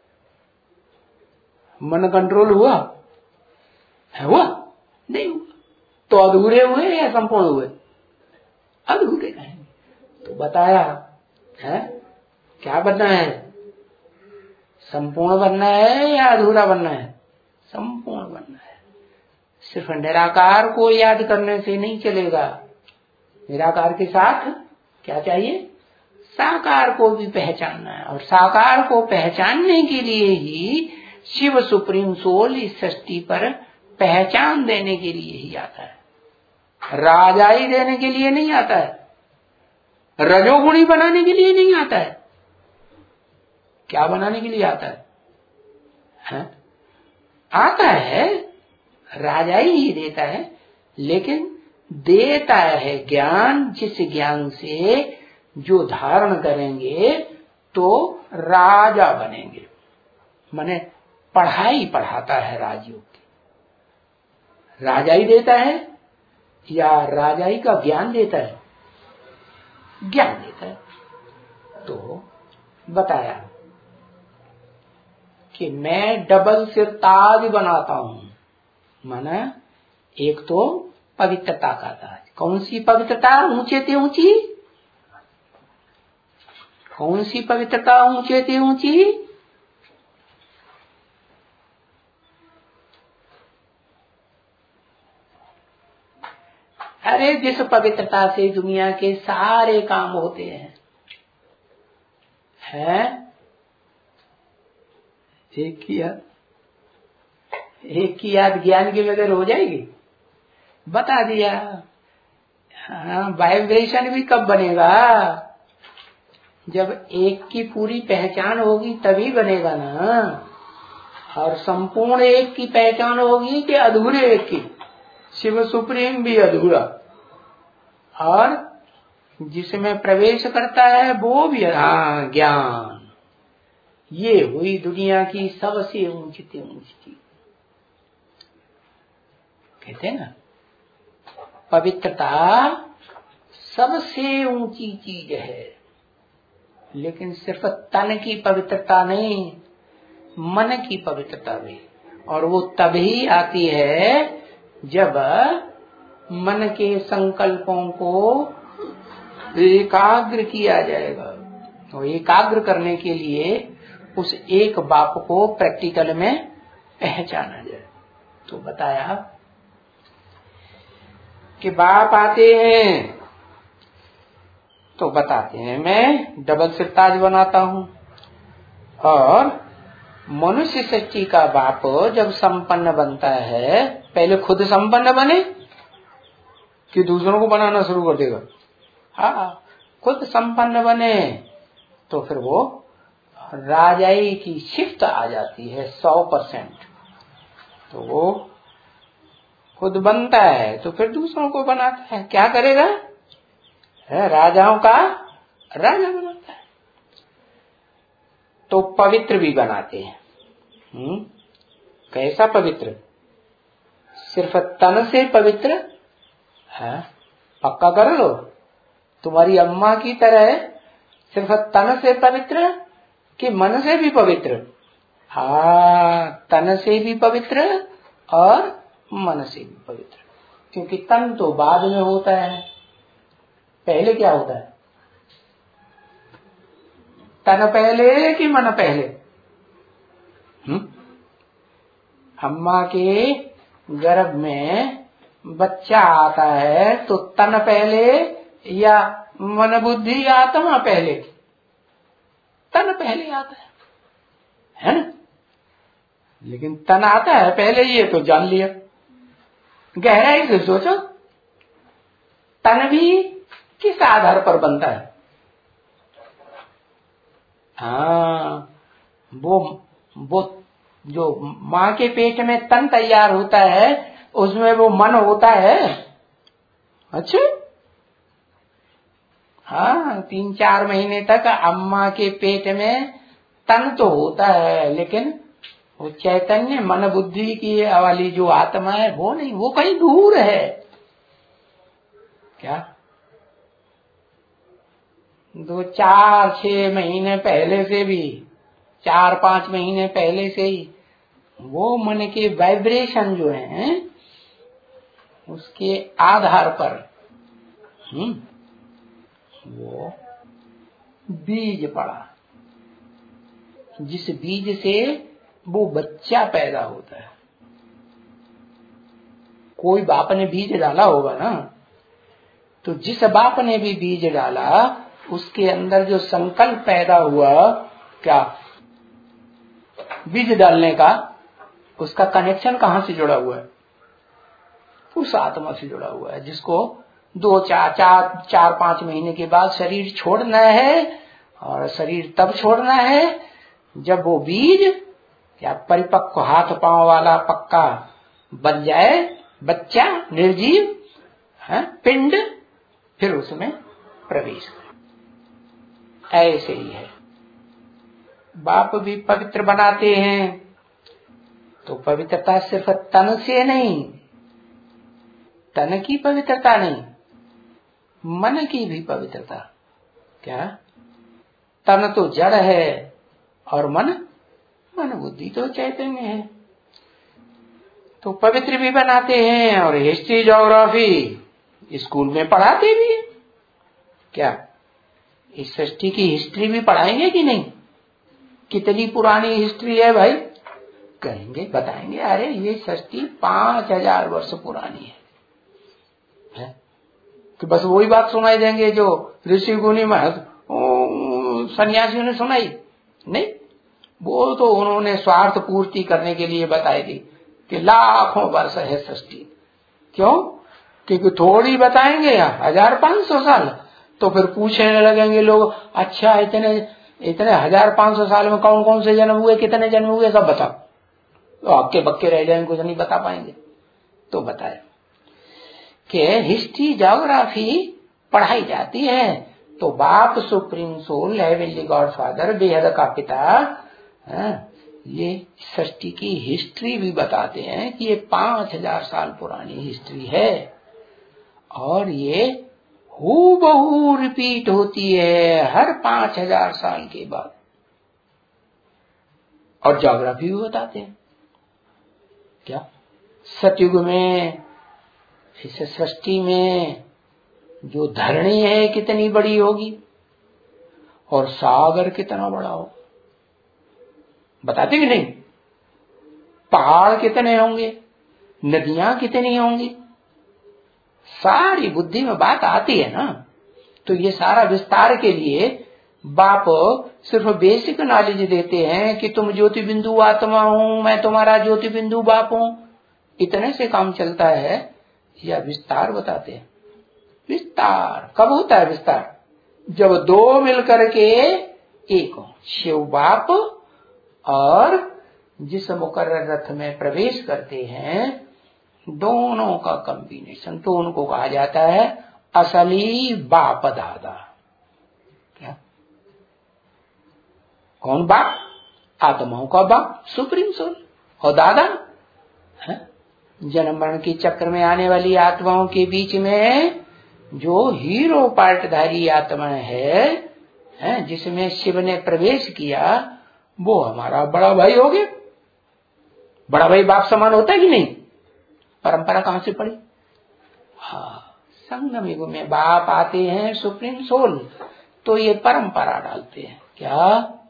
मन कंट्रोल हुआ है? हुआ नहीं हुआ तो अधूरे हुए या संपूर्ण हुए? अधूरे कहेंगे। तो बताया है क्या बनना है? संपूर्ण बनना है या अधूरा बनना है? संपूर्ण बनना है। सिर्फ निराकार को याद करने से नहीं चलेगा, निराकार के साथ क्या चाहिए? साकार को भी पहचानना है, और साकार को पहचानने के लिए ही शिव सुप्रीम सोल इस सृष्टि पर पहचान देने के लिए ही आता है, राजाई देने के लिए नहीं आता है, रजोगुणी बनाने के लिए नहीं आता है। क्या बनाने के लिए आता है? है? आता है, राजाई ही देता है, लेकिन देता है ज्ञान, जिस ज्ञान से जो धारण करेंगे तो राजा बनेंगे। माने पढ़ाई पढ़ाता है राजयोग की। राजाई देता है या राजाई का ज्ञान देता है? ज्ञान देता है। तो बताया कि मैं डबल सिर ताज बनाता हूं, माना एक तो पवित्रता का ताज। कौन सी पवित्रता? ऊंचे ते ऊंची। कौन सी पवित्रता ऊंचे ते ऊंची? अरे जिस पवित्रता से दुनिया के सारे काम होते हैं, है? एक की याद, एक की याद ज्ञान के बगैर हो जाएगी? बता दिया। हाँ, वाइब्रेशन भी कब बनेगा? जब एक की पूरी पहचान होगी तभी बनेगा ना। और संपूर्ण एक की पहचान होगी कि अधूरे एक की? शिव सुप्रीम भी अधूरा, और जिसमें प्रवेश करता है वो भी, हाँ, ज्ञान। ये हुई दुनिया की सबसे ऊंची ऊंची चीज। कहते हैं ना, पवित्रता सबसे ऊंची चीज है, लेकिन सिर्फ तन की पवित्रता नहीं, मन की पवित्रता भी। और वो तभी आती है जब मन के संकल्पों को एकाग्र किया जाएगा। तो एकाग्र करने के लिए उस एक बाप को प्रैक्टिकल में पहचाना जाए। तो बताया कि बाप आते हैं तो बताते हैं मैं डबल सिरताज बनाता हूँ, और मनुष्य सृष्टि का बाप जब संपन्न बनता है, पहले खुद संपन्न बने कि दूसरों को बनाना शुरू कर देगा। हाँ, खुद संपन्न बने तो फिर वो राजाई की शिफ्ट आ जाती है सौ परसेंट। तो वो खुद बनता है तो फिर दूसरों को बनाता है। क्या करेगा? है, राजाओं का राजा बनाता है। तो पवित्र भी बनाते हैं। हम्म कैसा पवित्र? सिर्फ तन से पवित्र है? पक्का कर लो, तुम्हारी अम्मा की तरह सिर्फ तन से पवित्र कि मन से भी पवित्र? हाँ, तन से भी पवित्र और मन से भी पवित्र। क्योंकि तन तो बाद में होता है, पहले क्या होता है? तन पहले कि मन पहले? हम्म अम्मा के गर्भ में बच्चा आता है तो तन पहले या मन बुद्धि आत्मा पहले? तन पहले आता है, है ना? लेकिन तन आता है पहले, ये तो जान लिया। गहराई से सोचो, तन भी किस आधार पर बनता है? हाँ, वो वो जो माँ के पेट में तन तैयार होता है उसमें वो मन होता है। अच्छा, हाँ, तीन चार महीने तक अम्मा के पेट में तन तो होता है, लेकिन वो चैतन्य मन बुद्धि की वाली जो आत्मा है वो नहीं, वो कहीं दूर है। क्या? दो चार छह महीने पहले से भी, चार पांच महीने पहले से ही वो मन के वाइब्रेशन जो है उसके आधार पर हम्म वो बीज पड़ा, जिस बीज से वो बच्चा पैदा होता है। कोई बाप ने बीज डाला होगा ना, तो जिस बाप ने भी बीज डाला उसके अंदर जो संकल्प पैदा हुआ, क्या बीज डालने का, उसका कनेक्शन कहाँ से जुड़ा हुआ है? उस आत्मा से जुड़ा हुआ है, जिसको दो चार चार चार पांच महीने के बाद शरीर छोड़ना है। और शरीर तब छोड़ना है जब वो बीज या परिपक्व हाथ पांव वाला पक्का बन जाए, बच्चा निर्जीव है पिंड, फिर उसमें प्रवेश करे। ऐसे ही है, बाप भी पवित्र बनाते हैं तो पवित्रता सिर्फ तन से नहीं, तन की पवित्रता नहीं, मन की भी पवित्रता। क्या? तन तो जड़ है और मन मन बुद्धि तो चैतन्य है। तो पवित्र भी बनाते हैं और हिस्ट्री ज्योग्राफी स्कूल में पढ़ाते भी हैं। क्या इस सृष्टि की हिस्ट्री भी पढ़ाएंगे कि नहीं? कितनी पुरानी हिस्ट्री है भाई? कहेंगे, बताएंगे, अरे ये सृष्टि पांच हजार वर्ष पुरानी है, है? कि बस वही बात सुनाई देंगे जो ऋषि मुनि महर्षि सन्यासियों ने सुनाई? नहीं, वो तो उन्होंने स्वार्थ पूर्ति करने के लिए बताई थी कि लाखों वर्ष है सृष्टि। क्यों? क्योंकि थोड़ी बताएंगे या हजार पांच सौ साल, तो फिर पूछने लगेंगे लोग, अच्छा इतने इतने हजार पांच सौ साल में कौन कौन से जन्म हुए, कितने जन्म हुए, सब बताओ। तो आपके बक्के रह जाएंगे, कुछ नहीं बता पाएंगे। तो बताए कि हिस्ट्री ज्योग्राफी पढ़ाई जाती है, तो बाप supreme soul heavenly God Father बेहद का पिता है, ये सृष्टि की हिस्ट्री भी बताते हैं कि ये पांच हजार साल पुरानी हिस्ट्री है और ये हूबहू रिपीट होती है हर पांच हजार साल के बाद। और ज्योग्राफी भी बताते हैं क्या सतयुग में इस सृष्टि में जो धरणी है कितनी बड़ी होगी और सागर कितना बड़ा हो, बताते कि नहीं? पहाड़ कितने होंगे, नदियां कितनी होंगी, सारी बुद्धि में बात आती है ना। तो ये सारा विस्तार के लिए बाप सिर्फ बेसिक नॉलेज देते हैं कि तुम ज्योति बिंदु आत्मा हूं, मैं तुम्हारा ज्योति बिंदु बाप हूं, इतने से काम चलता है, या विस्तार बताते हैं। विस्तार कब होता है? विस्तार जब दो मिलकर के एक हो, शिव बाप और जिस मुकर्रर रथ में प्रवेश करते हैं दोनों का कॉम्बिनेशन, तो उनको कहा जाता है असली बाप दादा। क्या? कौन बाप? आत्माओं का बाप सुप्रीम सोल। और दादा है जन्म मरण के चक्र में आने वाली आत्माओं के बीच में जो हीरो पार्टधारी आत्मा है, है जिसमें शिव ने प्रवेश किया, वो हमारा बड़ा भाई हो गया। बड़ा भाई बाप समान होता है कि नहीं? परंपरा कहां से पड़ी? हाँ, संगम युग में बाप आते हैं सुप्रीम सोल, तो ये परंपरा डालते हैं क्या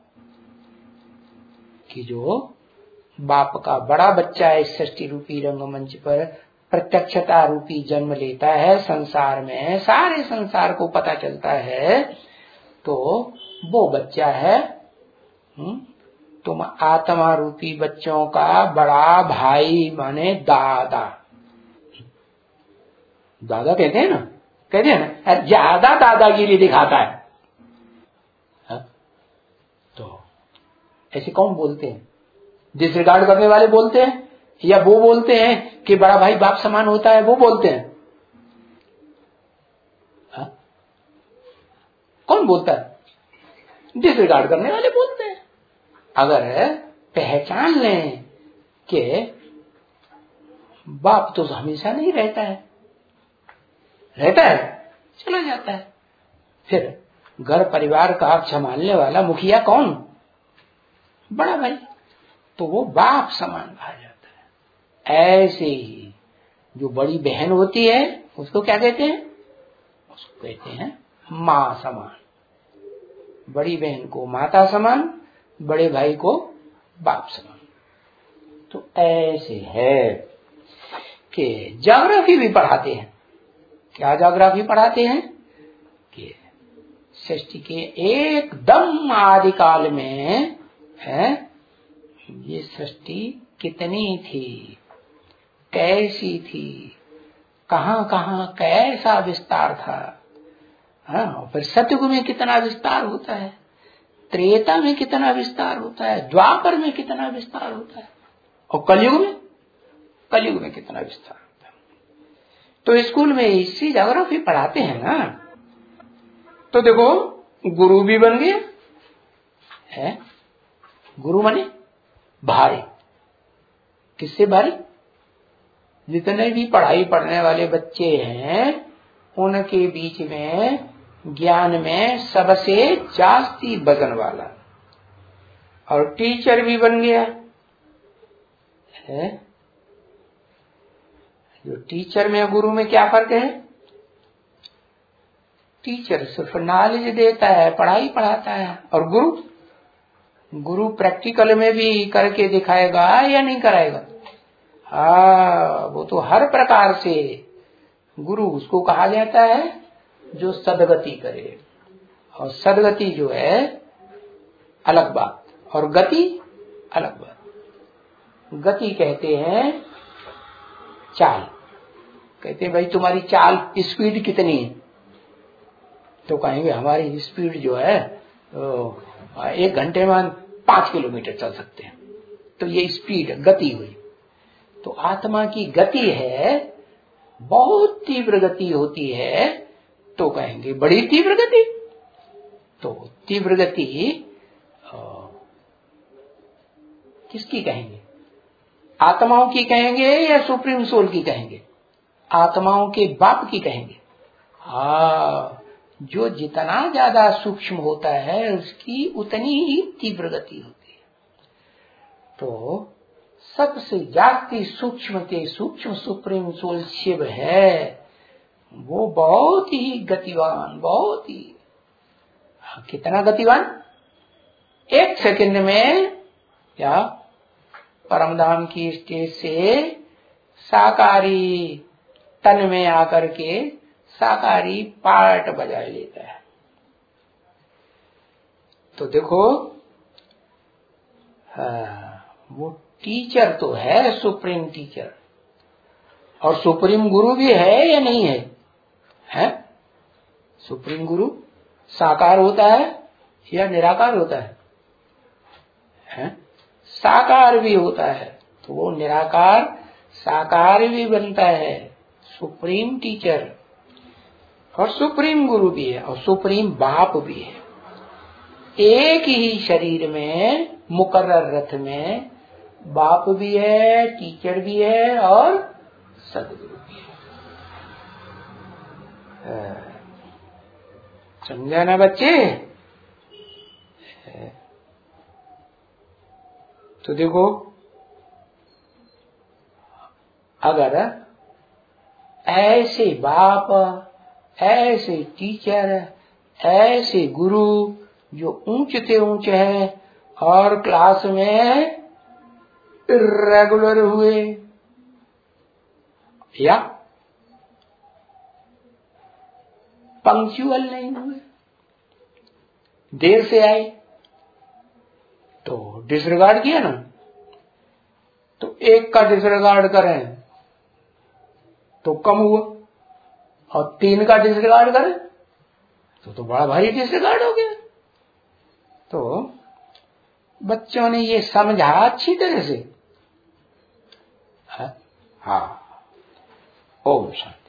कि जो बाप का बड़ा बच्चा इस सृष्टि रूपी रंगमंच पर प्रत्यक्षता रूपी जन्म लेता है, संसार में सारे संसार को पता चलता है, तो वो बच्चा है हुँ? तुम आत्मा रूपी बच्चों का बड़ा भाई माने दादा। दादा कहते हैं ना, कहते हैं ना, ज्यादा दादागिरी दिखाता है, हा? तो ऐसे कौन बोलते हैं? डिसरिगार्ड करने वाले बोलते हैं, या वो बोलते हैं कि बड़ा भाई बाप समान होता है, वो बोलते हैं? हा? कौन बोलता है? डिसरिगार्ड करने वाले बोलते हैं। अगर पहचान लें कि बाप तो हमेशा नहीं रहता है, रहता है चला जाता है, फिर घर परिवार का संभालने वाला मुखिया कौन? बड़ा भाई, तो वो बाप समान कहा जाता है। ऐसे ही जो बड़ी बहन होती है उसको क्या कहते हैं? उसको कहते हैं मां समान। बड़ी बहन को माता समान, बड़े भाई को बाप समान। तो ऐसे है कि ज्योग्राफी भी पढ़ाते हैं। क्या ज्योग्राफी पढ़ाते हैं? कि सृष्टि के एकदम आदिकाल में है ये सृष्टि कितनी थी, कैसी थी, कहां कहां कैसा विस्तार था, हाँ, फिर सतयुग में कितना विस्तार होता है, त्रेता में कितना विस्तार होता है, द्वापर में कितना विस्तार होता है, और कलयुग में कलयुग में कितना विस्तार होता है। तो स्कूल में इसी ज्योग्राफी पढ़ाते हैं ना। तो देखो गुरु भी बन गया है, गुरु माने भारी। किससे भारी? जितने भी पढ़ाई पढ़ने वाले बच्चे हैं उनके बीच में ज्ञान में सबसे जास्ती वजन वाला। और टीचर भी बन गया है। जो टीचर में गुरु में क्या फर्क है? टीचर सिर्फ नॉलेज देता है, पढ़ाई पढ़ाता है, और गुरु गुरु प्रैक्टिकल में भी करके दिखाएगा या नहीं कराएगा? हाँ, वो तो हर प्रकार से गुरु उसको कहा जाता है जो सदगति करे। और सदगति जो है अलग बात, और गति अलग बात। गति कहते हैं चाल, कहते हैं भाई तुम्हारी चाल स्पीड कितनी है? तो कहेंगे हमारी स्पीड जो है एक घंटे में पांच किलोमीटर चल सकते हैं। तो ये स्पीड गति हुई। तो आत्मा की गति है बहुत तीव्र गति होती है तो कहेंगे बड़ी तीव्र गति। तो तीव्र गति किसकी कहेंगे? आत्माओं की कहेंगे या सुप्रीम सोल की कहेंगे? आत्माओं के बाप की कहेंगे। हाँ, जो जितना ज्यादा सूक्ष्म होता है उसकी उतनी ही तीव्र गति होती है। तो सबसे जाती सूक्ष्म के सूक्ष्म सुप्रीम सोल शिव है, वो बहुत ही गतिवान, बहुत ही कितना गतिवान, एक सेकंड में क्या परमधाम की स्टेज से साकारी तन में आकर के साकारी पार्ट बजा लेता है। तो देखो हाँ, वो टीचर तो है, सुप्रीम टीचर, और सुप्रीम गुरु भी है या नहीं है? है सुप्रीम गुरु साकार होता है या निराकार होता है? है साकार भी होता है, तो वो निराकार साकार भी बनता है, सुप्रीम टीचर और सुप्रीम गुरु भी है और सुप्रीम बाप भी है। एक ही शरीर में मुकर्रर रथ में बाप भी है, टीचर भी है और सदगुरु भी है। समझा ना बच्चे? तो देखो, अगर ऐसे बाप, ऐसे टीचर, ऐसे गुरु जो ऊंच से ऊंच है और क्लास में इर्रेगुलर हुए या पंक्चुअल नहीं हुए, देर से आए तो डिसरिगार्ड किया ना, तो एक का डिसरिगार्ड करें तो कम हुआ और तीन का डिसरिगार्ड करें तो तो बड़ा भारी डिसरिगार्ड हो गया। तो बच्चों ने ये समझा अच्छी तरह से। हाँ, ओम शांति।